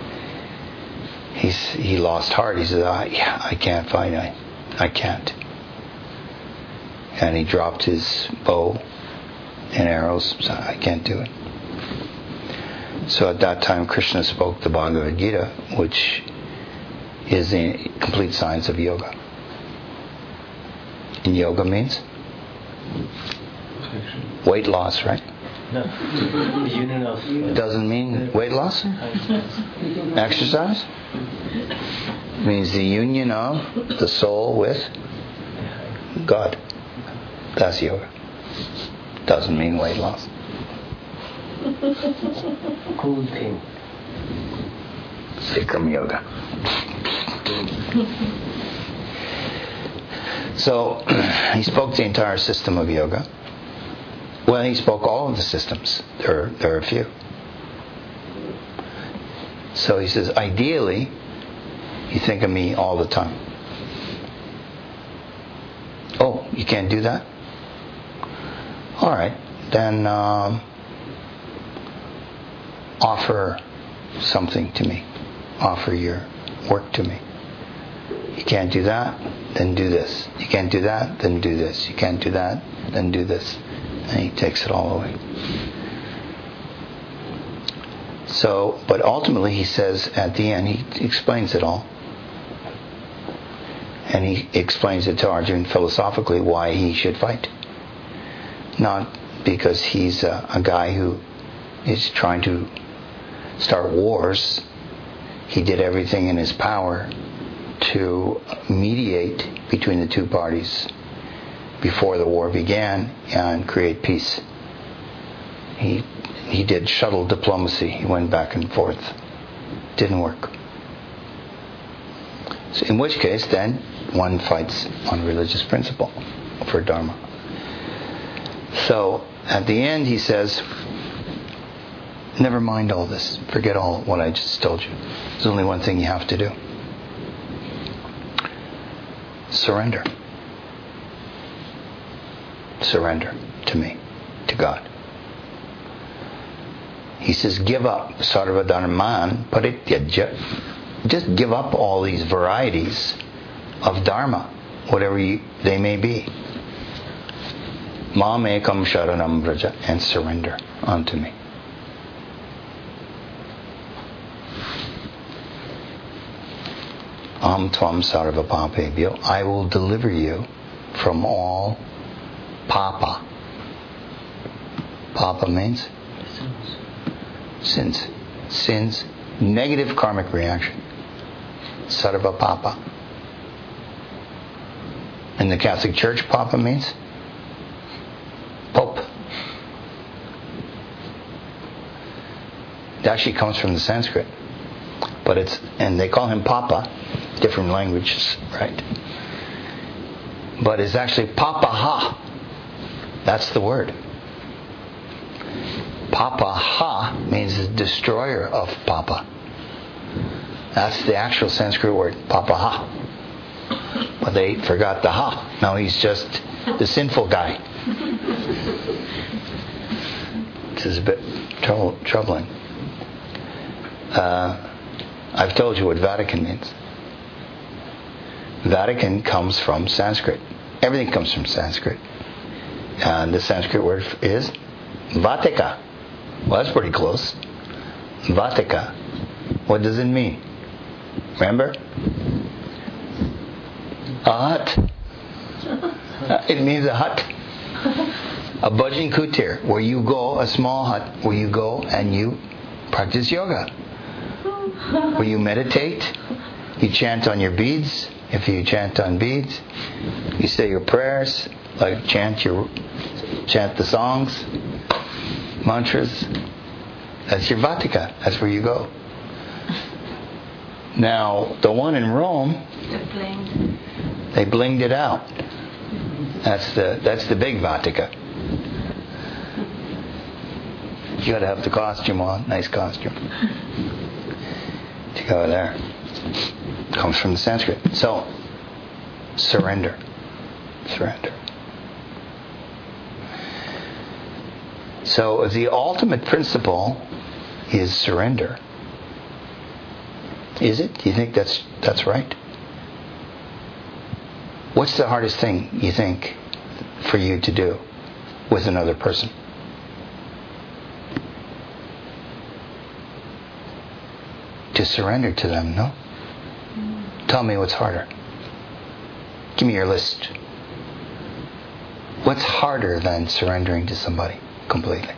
A: He's, he lost heart. He said, I, I can't fight. I, I can't. And he dropped his bow and arrows. So I can't do it. So at that time, Krishna spoke the Bhagavad Gita, which is the complete science of yoga. And yoga means weight loss, right?
F: No. The union of... Uh,
A: Doesn't mean weight loss? Exercise? Means the union of the soul with God. That's yoga. Doesn't mean weight loss.
F: Cool thing.
A: Bikram yoga. So, he spoke the entire system of yoga. Well, he spoke all of the systems. There are, there are a few. So he says, ideally, you think of me all the time. Oh, you can't do that? All right, then um, offer something to me. Offer your work to me. You can't do that? Then do this. You can't do that? Then do this. You can't do that? Then do this. And he takes it all away. So, but ultimately he says at the end, he explains it all. And he explains it to Arjuna philosophically why he should fight. Not because he's a, a guy who is trying to start wars. He did everything in his power to mediate between the two parties before the war began and create peace. He he did shuttle diplomacy. He went back and forth. Didn't work. So in which case, then, one fights on religious principle for Dharma. So, at the end, he says, Never mind all this. Forget all what I just told you. There's only one thing you have to do. Surrender. Surrender to me, to God. He says, give up sarva dharman parityajya. Just give up all these varieties of dharma, whatever you, they may be. Mam ekam sharanam vraja, and surrender unto me. Am tvam sarva papebhyo, I will deliver you from all papa. Papa means sins. Sins. Negative karmic reaction. Sarva papa. In the Catholic Church, papa means Pope. It actually comes from the Sanskrit. But it's, and they call him Papa, different languages, right? But it's actually Papaha. That's the word. Papaha means the destroyer of Papa. That's the actual Sanskrit word, Papaha. But they forgot the ha. Now he's just the sinful guy. This is a bit trou- troubling. Uh, I've told you what Vatican means. Vatican comes from Sanskrit. Everything comes from Sanskrit. And the Sanskrit word is Vatika. Well, that's pretty close. Vatika. What does it mean? Remember? A hut. It means a hut. A bhajan kutir, where you go, a small hut, where you go and you practice yoga. Where you meditate, you chant on your beads. If you chant on beads, you say your prayers, like chant your chant the songs, mantras. That's your Vatika. That's where you go. Now, the one in Rome, they blinged it out. That's the that's the big Vatika. You got to have the costume on, nice costume. To go there. Comes from the Sanskrit. So, surrender. Surrender. So, if the ultimate principle is surrender, is it? Do you think that's that's right? What's the hardest thing, you think, for you to do with another person? To surrender to them, no? Tell me what's harder. Give me your list. What's harder than surrendering to somebody completely?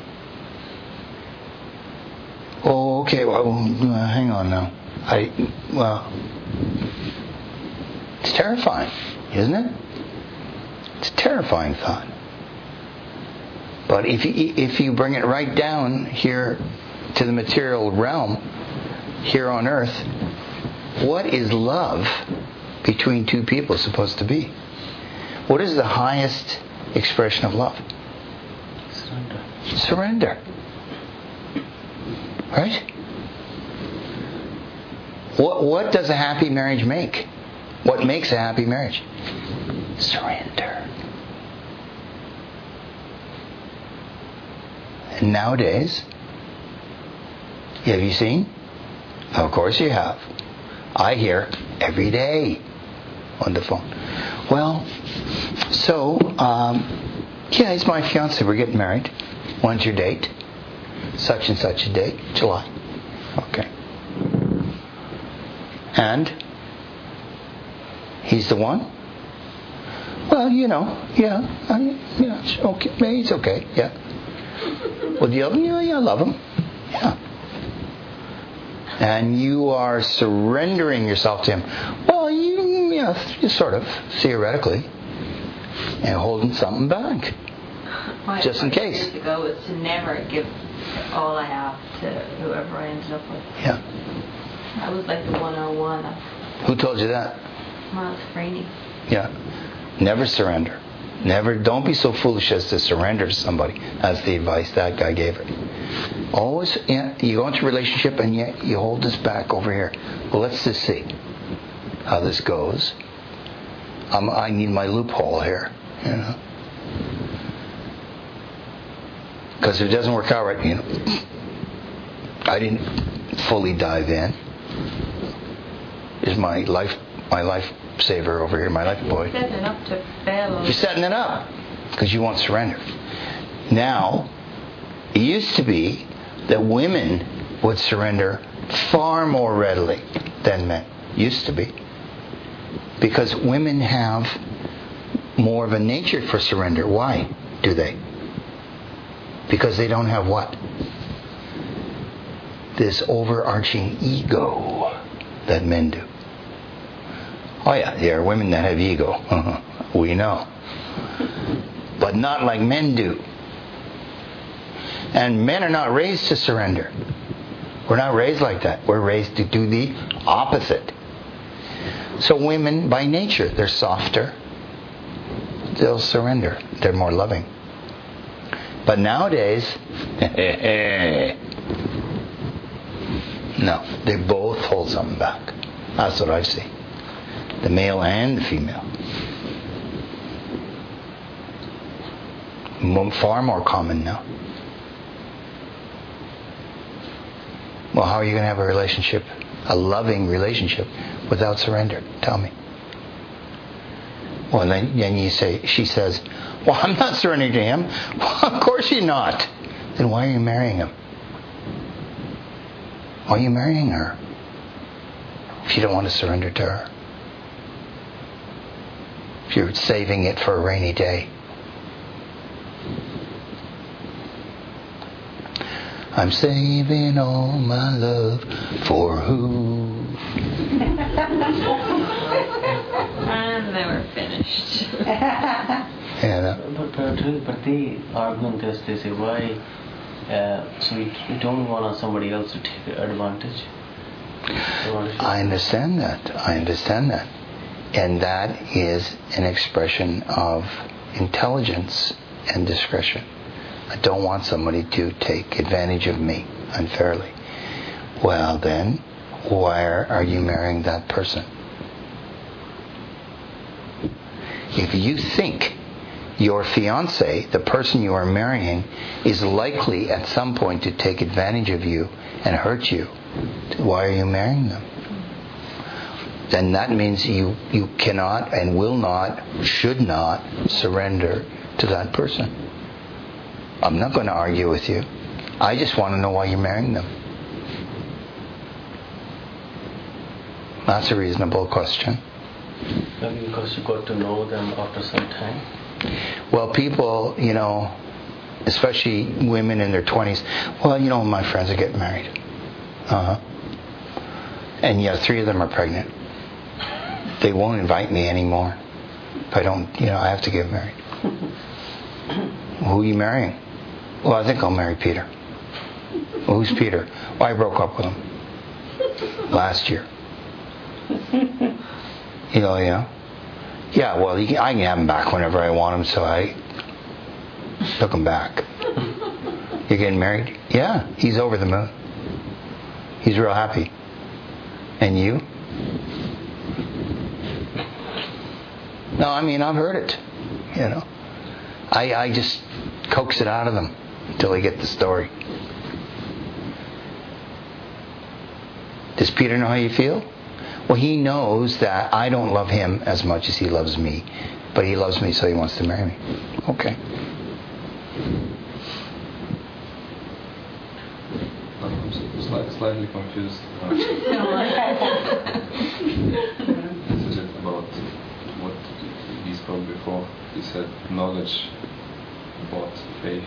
A: Oh, okay, well, uh, hang on now. I, well, it's terrifying, isn't it? It's a terrifying thought. But if you, if you bring it right down here to the material realm, here on earth, what is love between two people supposed to be? What is the highest expression of love? Surrender. Surrender. Right? What what does a happy marriage make? What makes a happy marriage? Surrender. And nowadays, have you seen? Of course you have. I hear every day on the phone. Well, so, um, yeah, he's my fiance. We're getting married. When's your date? Such and such a date. July. Okay. And he's the one? Well, you know, yeah. I, yeah, it's okay. Maybe it's okay. Yeah. Well, do you love him? Yeah, yeah, I love him. Yeah. And you are surrendering yourself to him. Well, you, yeah, you sort of, theoretically, and holding something back.
C: My
A: just in case.
C: Years ago was to never give all I have to whoever I ended up with.
A: Yeah.
C: That was like the one oh one of
A: Who told you that?
C: Miles Freeney.
A: Yeah. Never surrender. Never, don't be so foolish as to surrender to somebody. That's the advice that guy gave her. Always, yeah, you go into a relationship and yet you hold this back over here. Well, let's just see how this goes. Um, I need my loophole here, you know. Because if it doesn't work out right, you know, I didn't fully dive in. Is my life, my life saver over here, my life boy.
C: Setting it up to fail.
A: You're setting it up because you won't surrender. Now, it used to be that women would surrender far more readily than men. Used to be. Because women have more of a nature for surrender. Why do they? Because they don't have what? This overarching ego that men do. Oh yeah, there are women that have ego. We know. But not like men do. And men are not raised to surrender. We're not raised like that. We're raised to do the opposite. So women, by nature, they're softer. They'll surrender. They're more loving. But nowadays, no, they both hold something back. That's what I see. The male and the female. Far more common now. Well, how are you going to have a relationship, a loving relationship, without surrender? Tell me. Well, then, then you say, she says, well, I'm not surrendering to him. Well, of course you're not. Then why are you marrying him? Why are you marrying her if you don't want to surrender to her? If you're saving it for a rainy day. I'm saving all my love for who?
C: And they were finished.
A: Yeah.
F: But, but, but the argument is, they say, why? Uh, so we, we don't want somebody else to take advantage.
A: I understand that. I understand that. And that is an expression of intelligence and discretion. I don't want somebody to take advantage of me unfairly. Well then, why are you marrying that person? If you think your fiance, the person you are marrying, is likely at some point to take advantage of you and hurt you, why are you marrying them? Then that means you, you cannot and will not, should not surrender to that person. I'm not going to argue with you. I just want to know why you're marrying them. That's a reasonable question.
F: Maybe because you got to know them after some time.
A: Well, people, you know, especially women in their twenties, well, you know, my friends are getting married. Uh-huh. And yeah, three of them are pregnant. They won't invite me anymore. If I don't, you know, I have to get married. Who are you marrying? Well, I think I'll marry Peter. Well, who's Peter? Well, I broke up with him last year. You know, yeah. Yeah, well, you can, I can have him back whenever I want him, so I took him back. You're getting married? Yeah, he's over the moon. He's real happy. And you? No, I mean, I've heard it. You know. I, I just coax it out of them until they get the story. Does Peter know how you feel? Well, he knows that I don't love him as much as he loves me. But he loves me, so he wants to marry me. Okay.
D: I'm slightly, slightly confused. Is it about what he spoke before? He said knowledge about faith.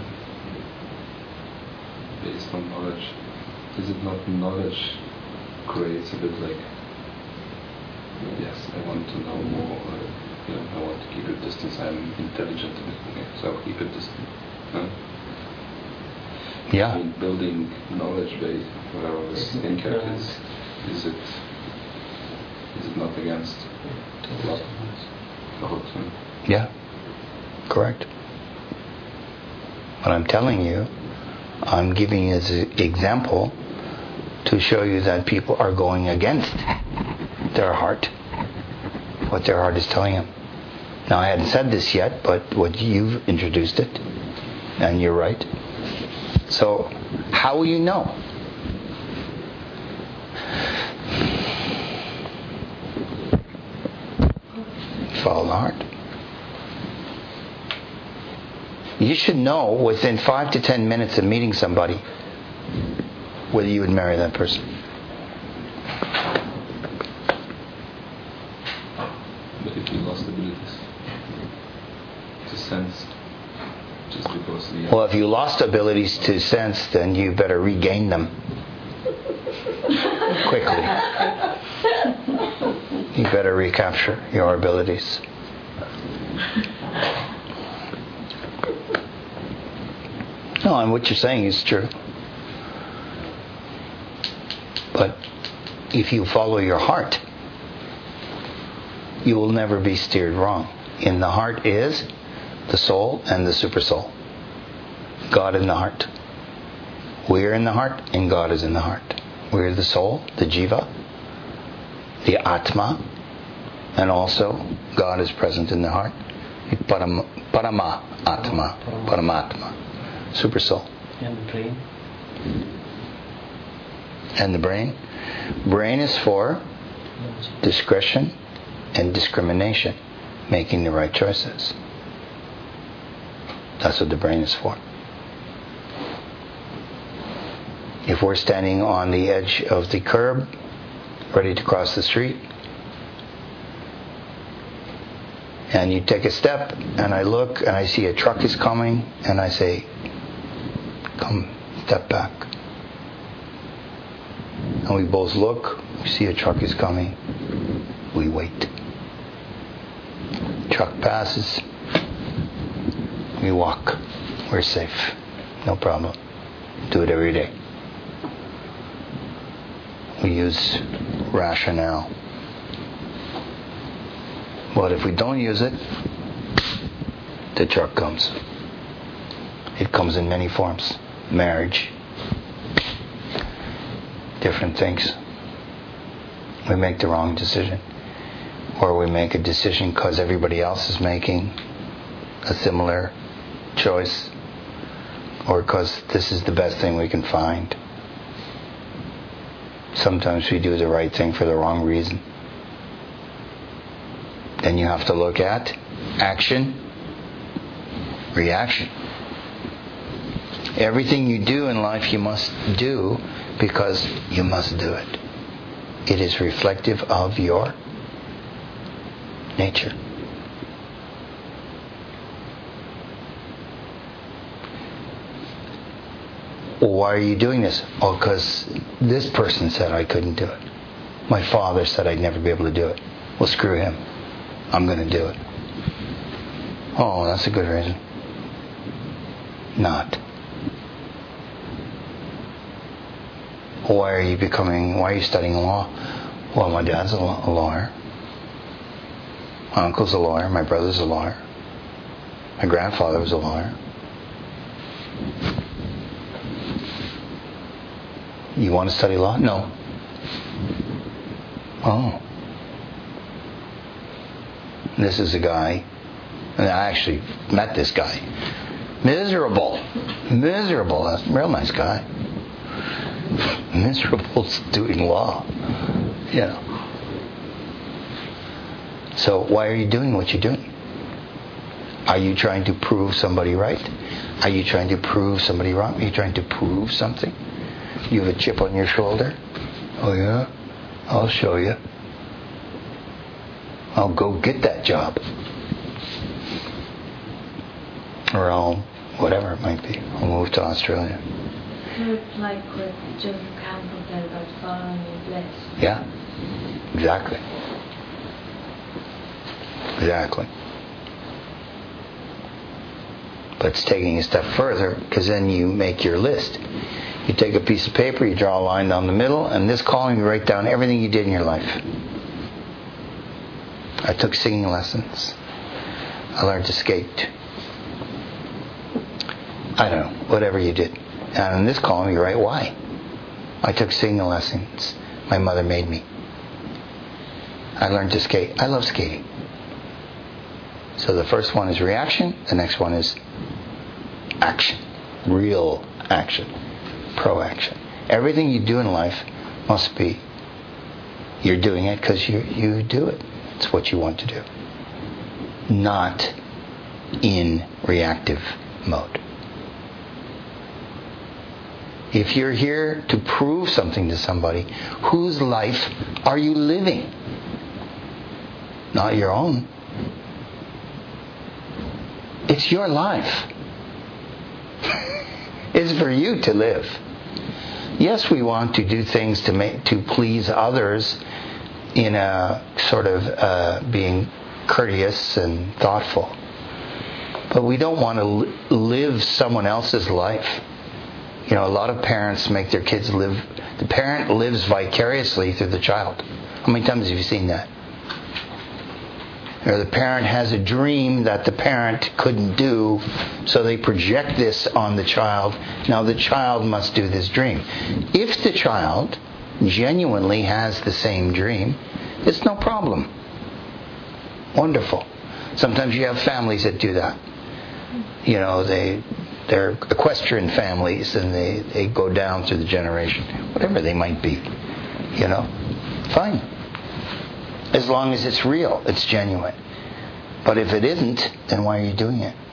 D: Based on knowledge. Is it not knowledge creates a bit like, yes, I want to know more, or, you know, I want to keep a distance, I'm intelligent a bit, okay, so I'll keep a distance. Huh?
A: Yeah.
D: I mean, building knowledge base, where I was thinking, is, is it is it not against love?
A: Yeah. Correct. But I'm telling you, I'm giving you as an example to show you that people are going against their heart, what their heart is telling them. Now, I hadn't said this yet, but what you've introduced it, and you're right. So, how will you know? Follow the heart. You should know within five to ten minutes of meeting somebody whether you would marry that person.
D: But if you lost abilities to sense, just because the
A: Well, if you lost abilities to sense, then you better regain them quickly. You better recapture your abilities. No, and what you're saying is true. But if you follow your heart, you will never be steered wrong. In the heart is the soul and the supersoul. God in the heart. We are in the heart and God is in the heart. We are the soul, the jiva, the atma, and also God is present in the heart. Param, parama atma, paramatma, supersoul.
F: And the brain.
A: And the brain. Brain is for discretion and discrimination, making the right choices. That's what the brain is for. If we're standing on the edge of the curb, ready to cross the street, and you take a step, and I look, and I see a truck is coming, and I say, come, step back. And we both look, we see a truck is coming, we wait. Truck passes, we walk. We're safe. No problem. Do it every day. We use rationale. But if we don't use it, the truck comes. It comes in many forms. Marriage. Different things. We make the wrong decision. Or we make a decision because everybody else is making a similar choice. Or because this is the best thing we can find. Sometimes we do the right thing for the wrong reason. Then you have to look at action, reaction. Everything you do in life you must do because you must do it. It is reflective of your nature. Why are you doing this? Oh, because this person said I couldn't do it. My father said I'd never be able to do it. Well, screw him. I'm going to do it. Oh, that's a good reason. Not. Why are you becoming, why are you studying law? Well, my dad's a lawyer. My uncle's a lawyer. My brother's a lawyer. My grandfather was a lawyer. You want to study law? No. Oh. This is a guy, and I actually met this guy. Miserable. Miserable. That's a real nice guy. Miserable doing law. You know. So why are you doing what you're doing? Are you trying to prove somebody right? Are you trying to prove somebody wrong? Are you trying to prove something? You have a chip on your shoulder? Oh yeah? I'll show you. I'll go get that job. Or I'll, whatever it might be, I'll move to Australia.
G: So it's like what Joseph Campbell said about following your bliss.
A: Yeah, exactly. Exactly. But it's taking a step further, because then you make your list. You take a piece of paper, you draw a line down the middle, and this column you write down everything you did in your life. I took singing lessons. I learned to skate. I don't know, whatever you did. And in this column, you write why. I took singing lessons. My mother made me. I learned to skate. I love skating. So the first one is reaction. The next one is action. Real action. Proaction. Everything you do in life must be, you're doing it because you, you do it. It's what you want to do. Not in reactive mode. If you're here to prove something to somebody, whose life are you living? Not your own. It's your life. It's for you to live. Yes, we want to do things to make to please others in a sort of uh, being courteous and thoughtful. But we don't want to li- live someone else's life. You know, a lot of parents make their kids live... The parent lives vicariously through the child. How many times have you seen that? Or the parent has a dream that the parent couldn't do, so they project this on the child. Now the child must do this dream. If the child genuinely has the same dream, it's no problem. Wonderful. Sometimes you have families that do that. You know, they... They're equestrian families, and they, they go down through the generation. Whatever they might be. You know? Fine. As long as it's real, it's genuine. But if it isn't, then why are you doing it?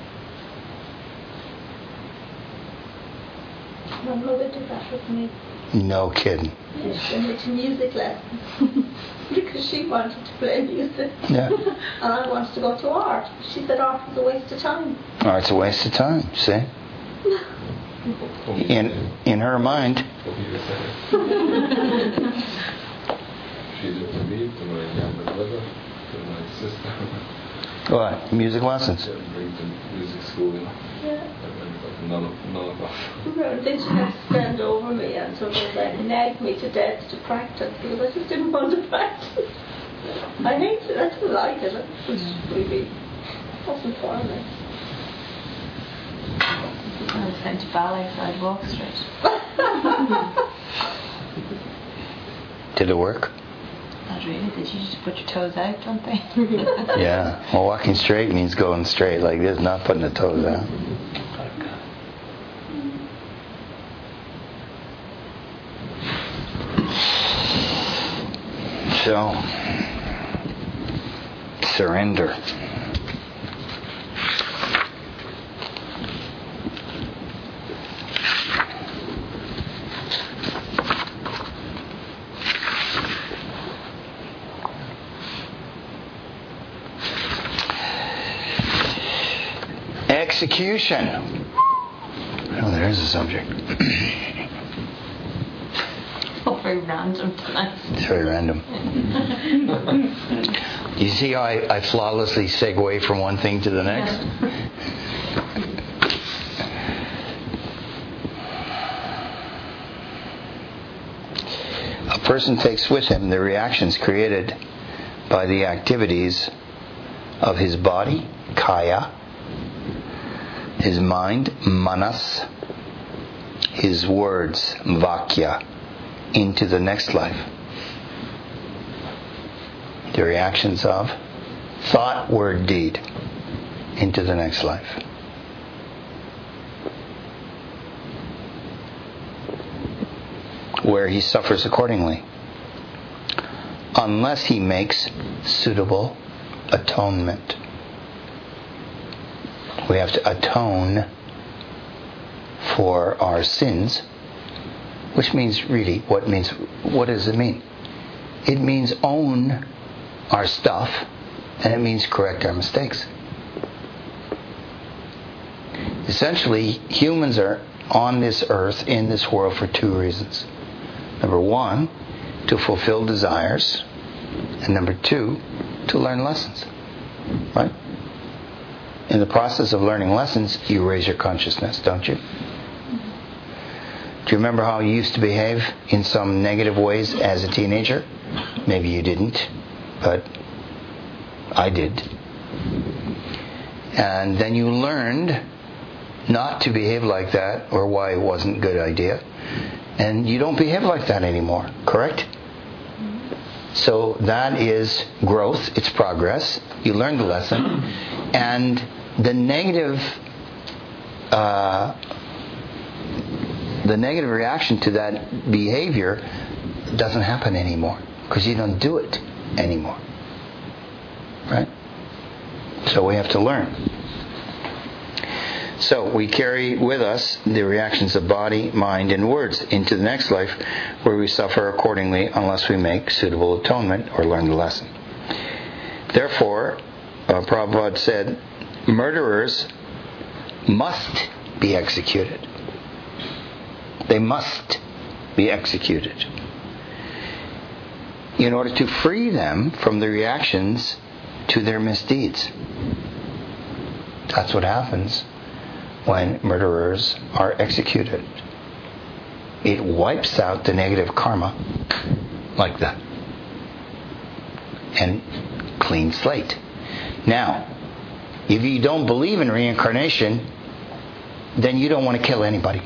E: My mother did that with me.
A: No kidding.
E: She sent me to music lessons because she wanted to play music.
A: Yeah.
E: And I wanted to go to art. She said art was a waste of time.
A: Art's a waste of time, see? In in her mind.
D: She did for me, to my younger brother, to my sister.
A: What? Music lessons?
D: She bring to music school.
E: Yeah.
D: None of, none of us.
E: And then she had to stand over me and sort of like nag me to death to practice because I just didn't want to practice. I hated it. I didn't like it. It was really wasn't for me.
C: I was sent to ballet so I'd walk straight.
A: Did it work?
C: Not really. Did you just put your toes out, don't they?
A: Yeah. Well, walking straight means going straight like this, not putting the toes out. So, surrender. Execution. Oh, there's a subject.
C: Oh, very random tonight.
A: It's very random. You see how I, I flawlessly segue from one thing to the next? A person takes with him the reactions created by the activities of his body, kaya, his mind, manas, his words, vakya, into the next life. The reactions of thought, word, deed into the next life. Where he suffers accordingly. Unless he makes suitable atonement. We have to atone for our sins, which means really, what means, what does it mean? It means own our stuff, and it means correct our mistakes. Essentially, humans are on this earth, in this world, for two reasons. Number one, to fulfill desires, and number two, to learn lessons. Right? In the process of learning lessons, you raise your consciousness, don't you? Do you remember how you used to behave in some negative ways as a teenager? Maybe you didn't, but I did. And then you learned not to behave like that, or why it wasn't a good idea. And you don't behave like that anymore, correct? So that is growth, it's progress. You learn the lesson. And the negative uh, the negative reaction to that behavior doesn't happen anymore, because you don't do it anymore. Right? So we have to learn. So we carry with us the reactions of body, mind, and words into the next life, where we suffer accordingly unless we make suitable atonement or learn the lesson. Therefore, uh, Prabhupada said, murderers must be executed. They must be executed in order to free them from the reactions to their misdeeds. That's what happens when murderers are executed. It wipes out the negative karma like that. And clean slate. Now, if you don't believe in reincarnation, then you don't want to kill anybody.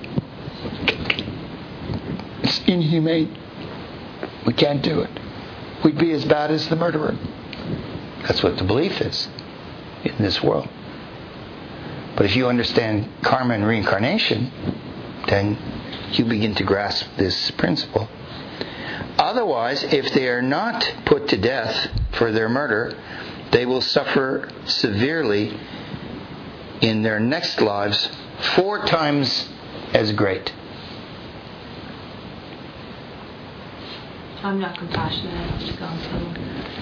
A: It's inhumane. We can't do it. We'd be as bad as the murderer. That's what the belief is in this world. But if you understand karma and reincarnation, then you begin to grasp this principle. Otherwise, if they are not put to death for their murder, they will suffer severely in their next lives, four times as great.
C: I'm not compassionate enough to go through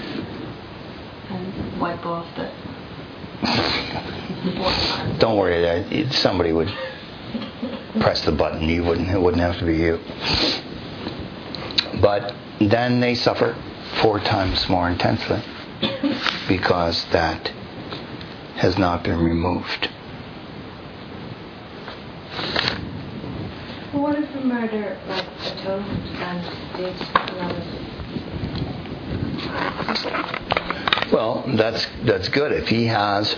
C: and wipe off the...
A: Don't worry, that somebody would press the button. You wouldn't. It wouldn't have to be you. But then they suffer four times more intensely, because that has not been removed.
G: What if a murder, like atonement, and did another?
A: Well, that's that's good. If he has...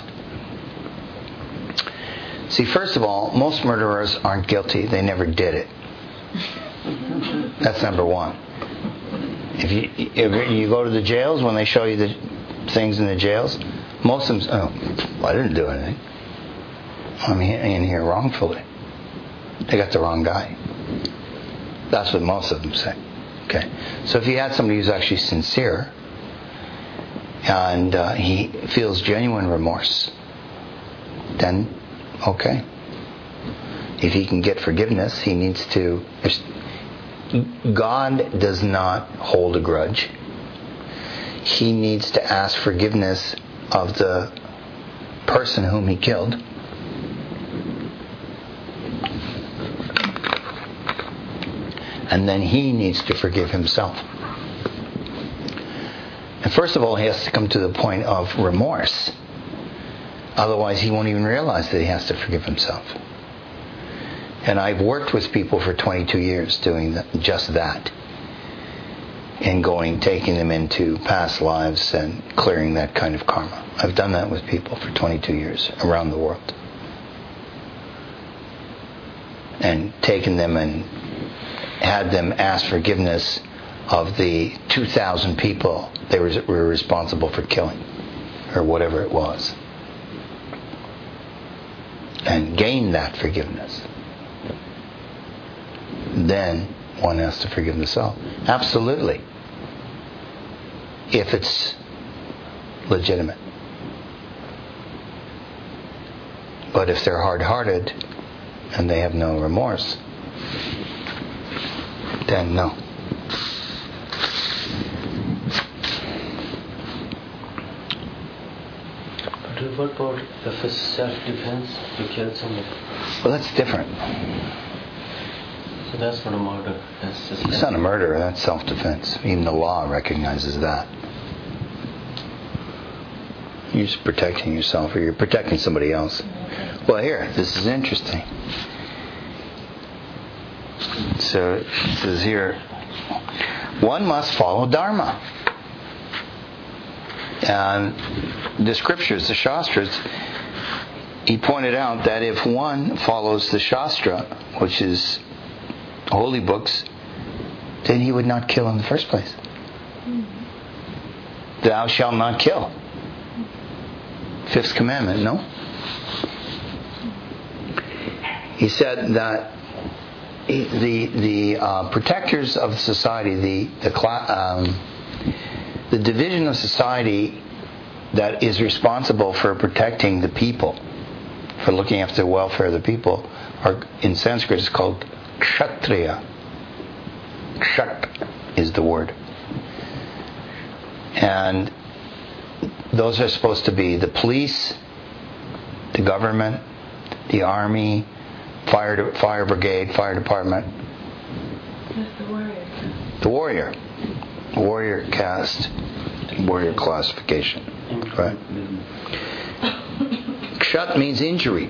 A: See, first of all, most murderers aren't guilty. They never did it. That's number one. If you if you go to the jails, when they show you the things in the jails, most of them, oh, well, I didn't do anything. I'm in here wrongfully. They got the wrong guy. That's what most of them say. Okay. So if you had somebody who's actually sincere, and uh, he feels genuine remorse, then okay. If he can get forgiveness, he needs to... God does not hold a grudge. He needs to ask forgiveness of the person whom he killed. And then he needs to forgive himself. And first of all, he has to come to the point of remorse. Otherwise, he won't even realize that he has to forgive himself. And I've worked with people for twenty-two years doing that, just that. And going, taking them into past lives and clearing that kind of karma. I've done that with people for twenty-two years around the world. And taken them and had them ask forgiveness of the two thousand people they were responsible for killing, or whatever it was. And gain that forgiveness. Then one has to forgive themselves. Absolutely. If it's legitimate. But if they're hard-hearted and they have no remorse, then no.
F: But what about if it's self-defense, you kill somebody?
A: Well, that's different.
F: So that's not a murder. That's just
A: It's not a murder, that's self-defense. Even the law recognizes that. You're just protecting yourself, or you're protecting somebody else. Well, here, this is interesting. So it says here, one must follow Dharma. And the scriptures, the Shastras, he pointed out that if one follows the Shastra, which is holy books, then he would not kill in the first place. Thou shalt not kill. Fifth commandment, no? He said that the the uh, protectors of society, the the cla- um, the division of society that is responsible for protecting the people, for looking after the welfare of the people, are in Sanskrit it's called kshatriya. Kshat is the word. And those are supposed to be the police, the government, the army, fire fire brigade, fire department.
G: That's the warrior.
A: The warrior. Warrior caste, warrior classification. Right? Kshat means injury.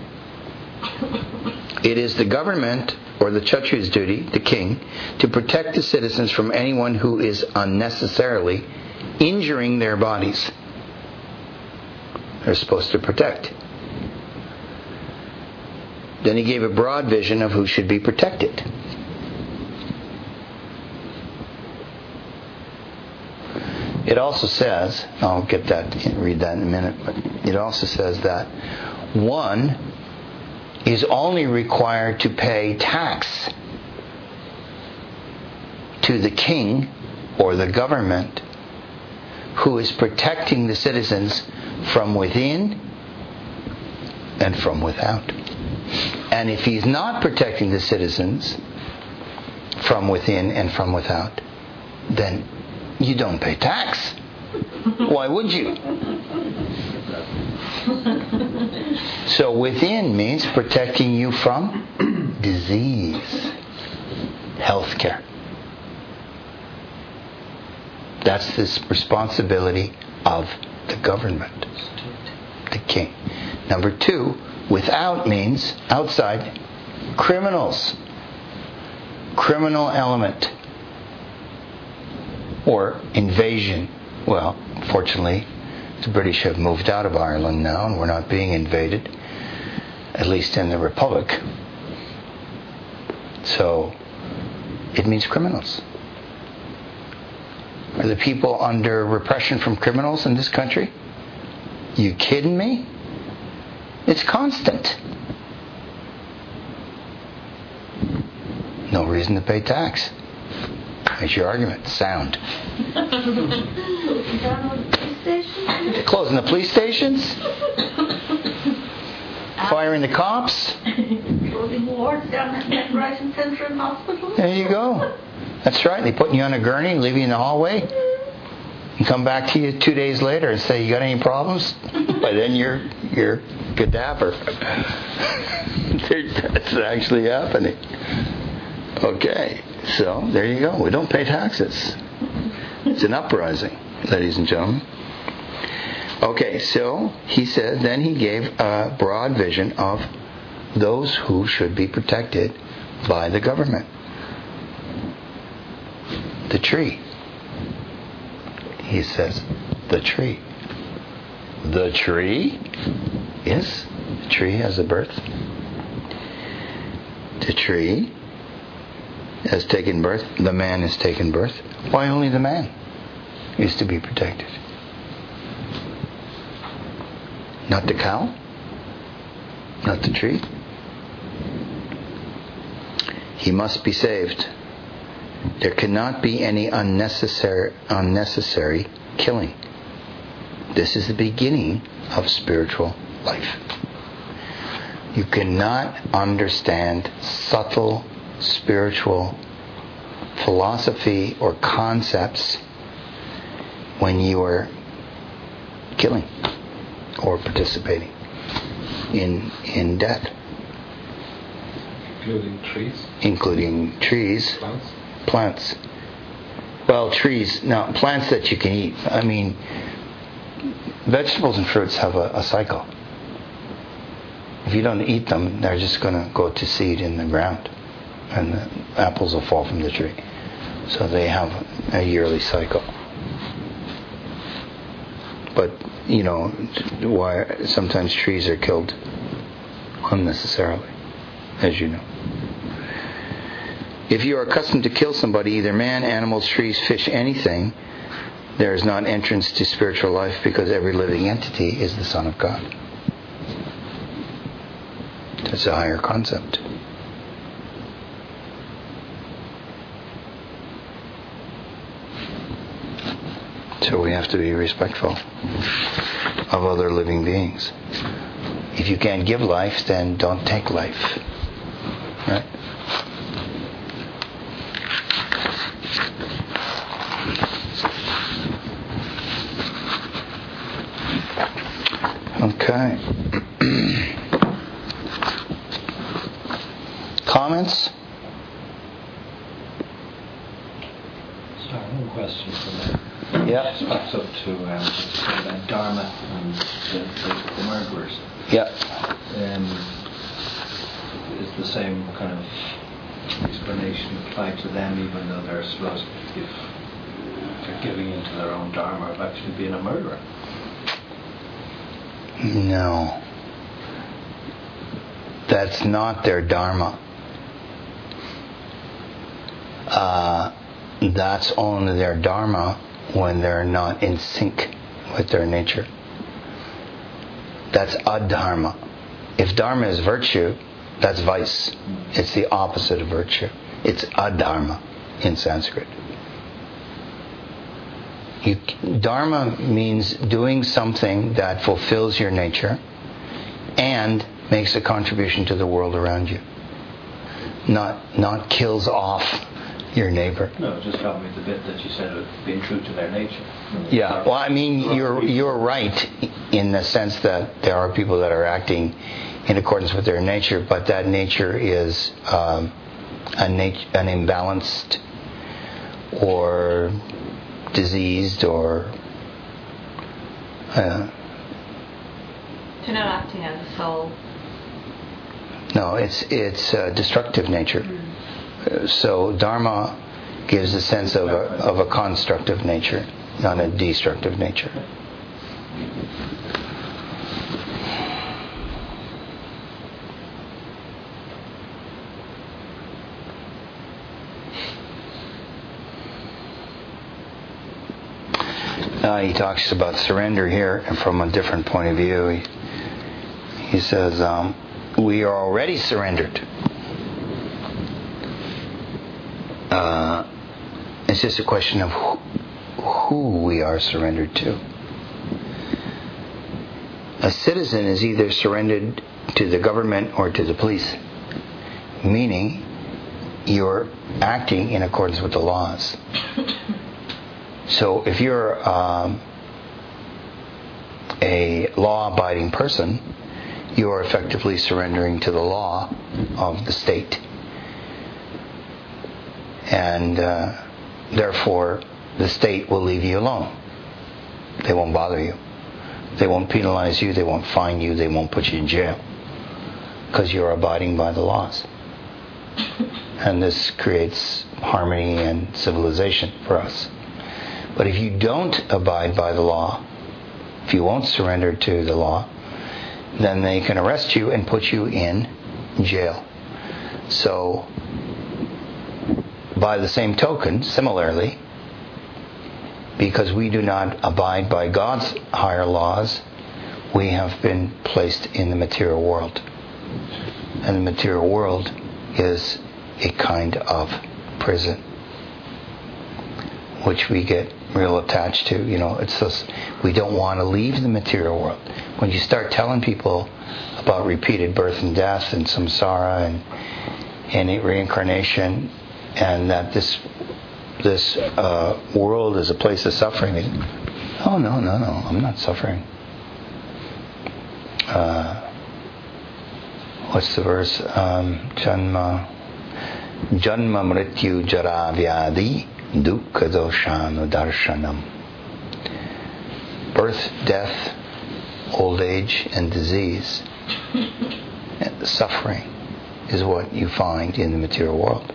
A: It is the government or the Kshatriya's duty, the king, to protect the citizens from anyone who is unnecessarily injuring their bodies. They're supposed to protect. Then he gave a broad vision of who should be protected. It also says, I'll get that, read that in a minute, but it also says that one is only required to pay tax to the king or the government who is protecting the citizens from within and from without. And if he's not protecting the citizens from within and from without, then you don't pay tax. Why would you? So within means protecting you from disease, healthcare. That's the responsibility of the government, the king. Number two, without means outside, criminals, criminal element, or invasion. Well, fortunately, the British have moved out of Ireland now, and we're not being invaded, at least in the Republic. So, it means criminals. Are the people under repression from criminals in this country? You kidding me? It's constant. No reason to pay tax. That's your argument. Sound. Closing the police stations? Firing the cops?
E: Closing wards down at Brighton Central Hospital.
A: There you go. That's right. They put you on a gurney, leave you in the hallway, and come back to you two days later and say, "You got any problems?" But then you're you're cadaver. That's actually happening. Okay, so there you go. We don't pay taxes. It's an uprising, ladies and gentlemen. Okay, so he said, then he gave a broad vision of those who should be protected by the government. The tree. He says, the tree. The tree? Yes, the tree has a birth. The tree has taken birth. The man has taken birth. Why only the man is to be protected? Not the cow? Not the tree? He must be saved. There cannot be any unnecessary unnecessary killing. This is the beginning of spiritual life. You cannot understand subtle spiritual philosophy or concepts when you are killing or participating in in death.
D: Including trees?
A: Including trees.
D: Plants?
A: Plants. Well, trees. Now, plants that you can eat. I mean, vegetables and fruits have a, a cycle. If you don't eat them, they're just going to go to seed in the ground. And the apples will fall from the tree. So they have a yearly cycle. But, you know, why sometimes trees are killed unnecessarily, as you know. If you are accustomed to kill somebody, either man, animals, trees, fish, anything, there is not entrance to spiritual life, because every living entity is the Son of God. It's a higher concept. So we have to be respectful of other living beings. If you can't give life, then don't take life. Right? Okay. Comments?
H: Sorry, one question from that.
A: Yeah.
H: This backs up to um, about Dharma and the, the, the murderers.
A: Yeah.
H: Um, is the same kind of explanation applied to them, even though they're supposed, if they're giving into their own Dharma, of actually being a murderer?
A: No. That's not their Dharma. Uh, that's only their Dharma when they're not in sync with their nature. That's adharma. If Dharma is virtue, that's vice. It's the opposite of virtue. It's adharma in Sanskrit. You, dharma means doing something that fulfills your nature and makes a contribution to the world around you. Not not kills off your neighbor.
H: No, just tell me the bit that you said of being true to their nature.
A: Yeah, well, I mean, you're you're right in the sense that there are people that are acting in accordance with their nature, but that nature is um, a nat- an imbalanced or diseased or uh,
C: They're not acting as a soul.
A: no, it's it's a destructive nature. Uh, so Dharma gives a sense of a of a constructive nature, not a destructive nature. Uh, he talks about surrender here from a different point of view. He, he says, um, we are already surrendered. Uh, it's just a question of who, who we are surrendered to. A citizen is either surrendered to the government or to the police, meaning you're acting in accordance with the laws. So if you're um, a law-abiding person, you are effectively surrendering to the law of the state. And uh, therefore, the state will leave you alone. They won't bother you. They won't penalize you. They won't fine you. They won't put you in jail. Because you're abiding by the laws. And this creates harmony and civilization for us. But if you don't abide by the law, if you won't surrender to the law, then they can arrest you and put you in jail. So, by the same token, similarly, because we do not abide by God's higher laws, we have been placed in the material world. And the material world is a kind of prison, which we get real attached to. You know, it's just, we don't want to leave the material world. When you start telling people about repeated birth and death and samsara and and reincarnation, and that this this uh, world is a place of suffering, they, oh no, no, no, I'm not suffering. Uh, what's the verse? Um, Janma, Janma Mrityu Jara Vyadi Dukkha Doshanu Darshanam. Birth, death, old age, and disease, and suffering is what you find in the material world.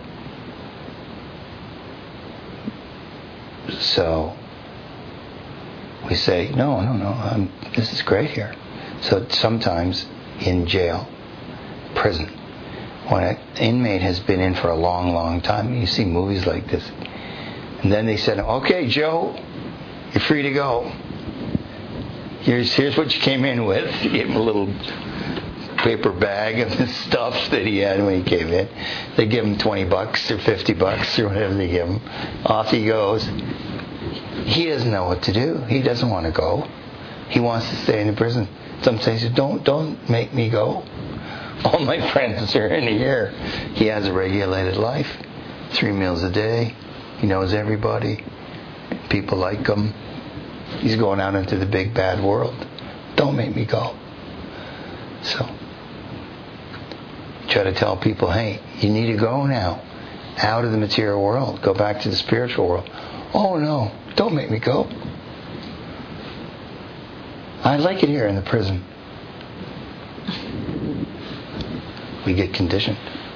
A: So we say, no, no, no, I'm, this is great here. So sometimes in jail, prison. When an inmate has been in for a long, long time, you see movies like this. And then they said, okay, Joe, you're free to go. Here's here's what you came in with. You gave him a little paper bag of the stuff that he had when he came in. They give him twenty bucks or fifty bucks or whatever they give him. Off he goes. He doesn't know what to do. He doesn't want to go. He wants to stay in the prison. Sometimes he says, don't, don't make me go. All my friends are in here. He has a regulated life. Three meals a day. He knows everybody. People like him. He's going out into the big bad world. Don't make me go. So, try to tell people, hey, you need to go now. Out of the material world. Go back to the spiritual world. Oh no, don't make me go. I like it here in the prison. We get conditioned.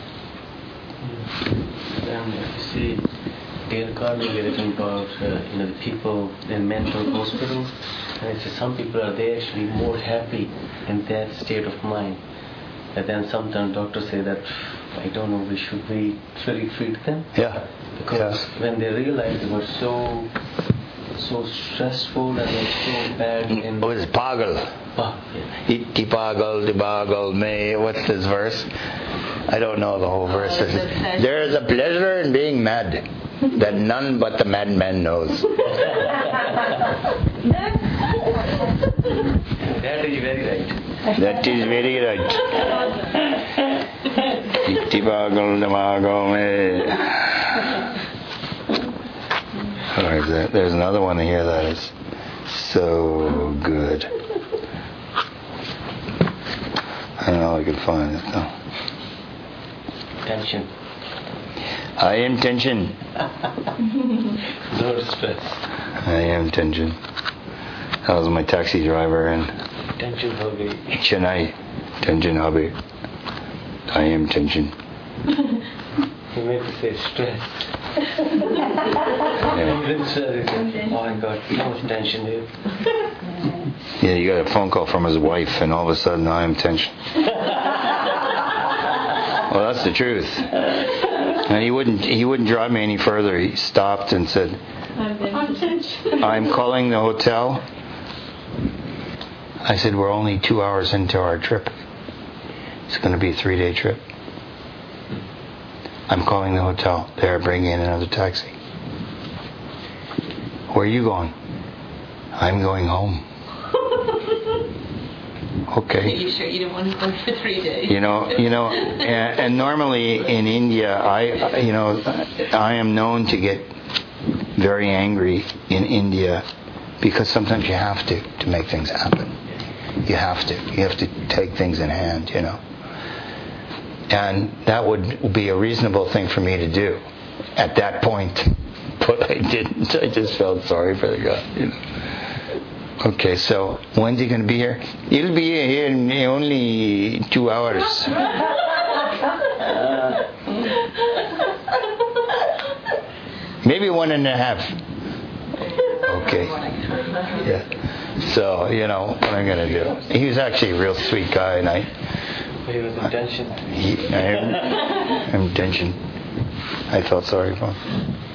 F: Um, if you see Dale Carnegie written about uh, you know the people in mental hospitals, and it says some people are they actually more happy in that state of mind. And then sometimes doctors say that I don't know, we should we really treat them?
A: Yeah.
F: Because
A: yeah.
F: when they realize they were so so stressful and they're so bad in
A: What is pagal?
F: Oh, yeah.
A: Iti pagal, di bagal, me. What's this verse? I don't know the whole verse. There is a pleasure in being mad that none but the madman knows.
F: That is very right.
A: That is very right. Iti pagal, di bagal, me. Oh, there's, a, there's another one here that is so good. I don't know if I can find it though.
F: Tension.
A: I am tension.
F: No stress.
A: I am tension. That was my taxi driver in
F: Tension hobby.
A: Chennai. Tension hobby. I am tension.
F: He meant to say stress.
A: Yeah.
F: Oh my God, so much tension here.
A: Yeah, you got a phone call from his wife, and all of a sudden, I am tension. Well, that's the truth. And he wouldn't. He wouldn't drive me any further. He stopped and said, "I'm calling the hotel." I said, "We're only two hours into our trip. It's going to be a three-day trip. I'm calling the hotel. They're bringing in another taxi. Where are you going?" "I'm going home." Okay.
C: Are you sure you didn't want to go for three days?
A: You know, you know, and, and normally in India, I, you know, I am known to get very angry in India because sometimes you have to to make things happen. You have to. You have to take things in hand, you know. And that would be a reasonable thing for me to do at that point, but I didn't. I just felt sorry for the guy, you know. Okay, so when's he going to be here? He'll be here in only two hours. Maybe one and a half. Okay. Yeah. So, you know, what I'm going to do. He was actually a real sweet guy, and I...
F: He was in tension.
A: He, I am, I'm in tension. I felt sorry for him.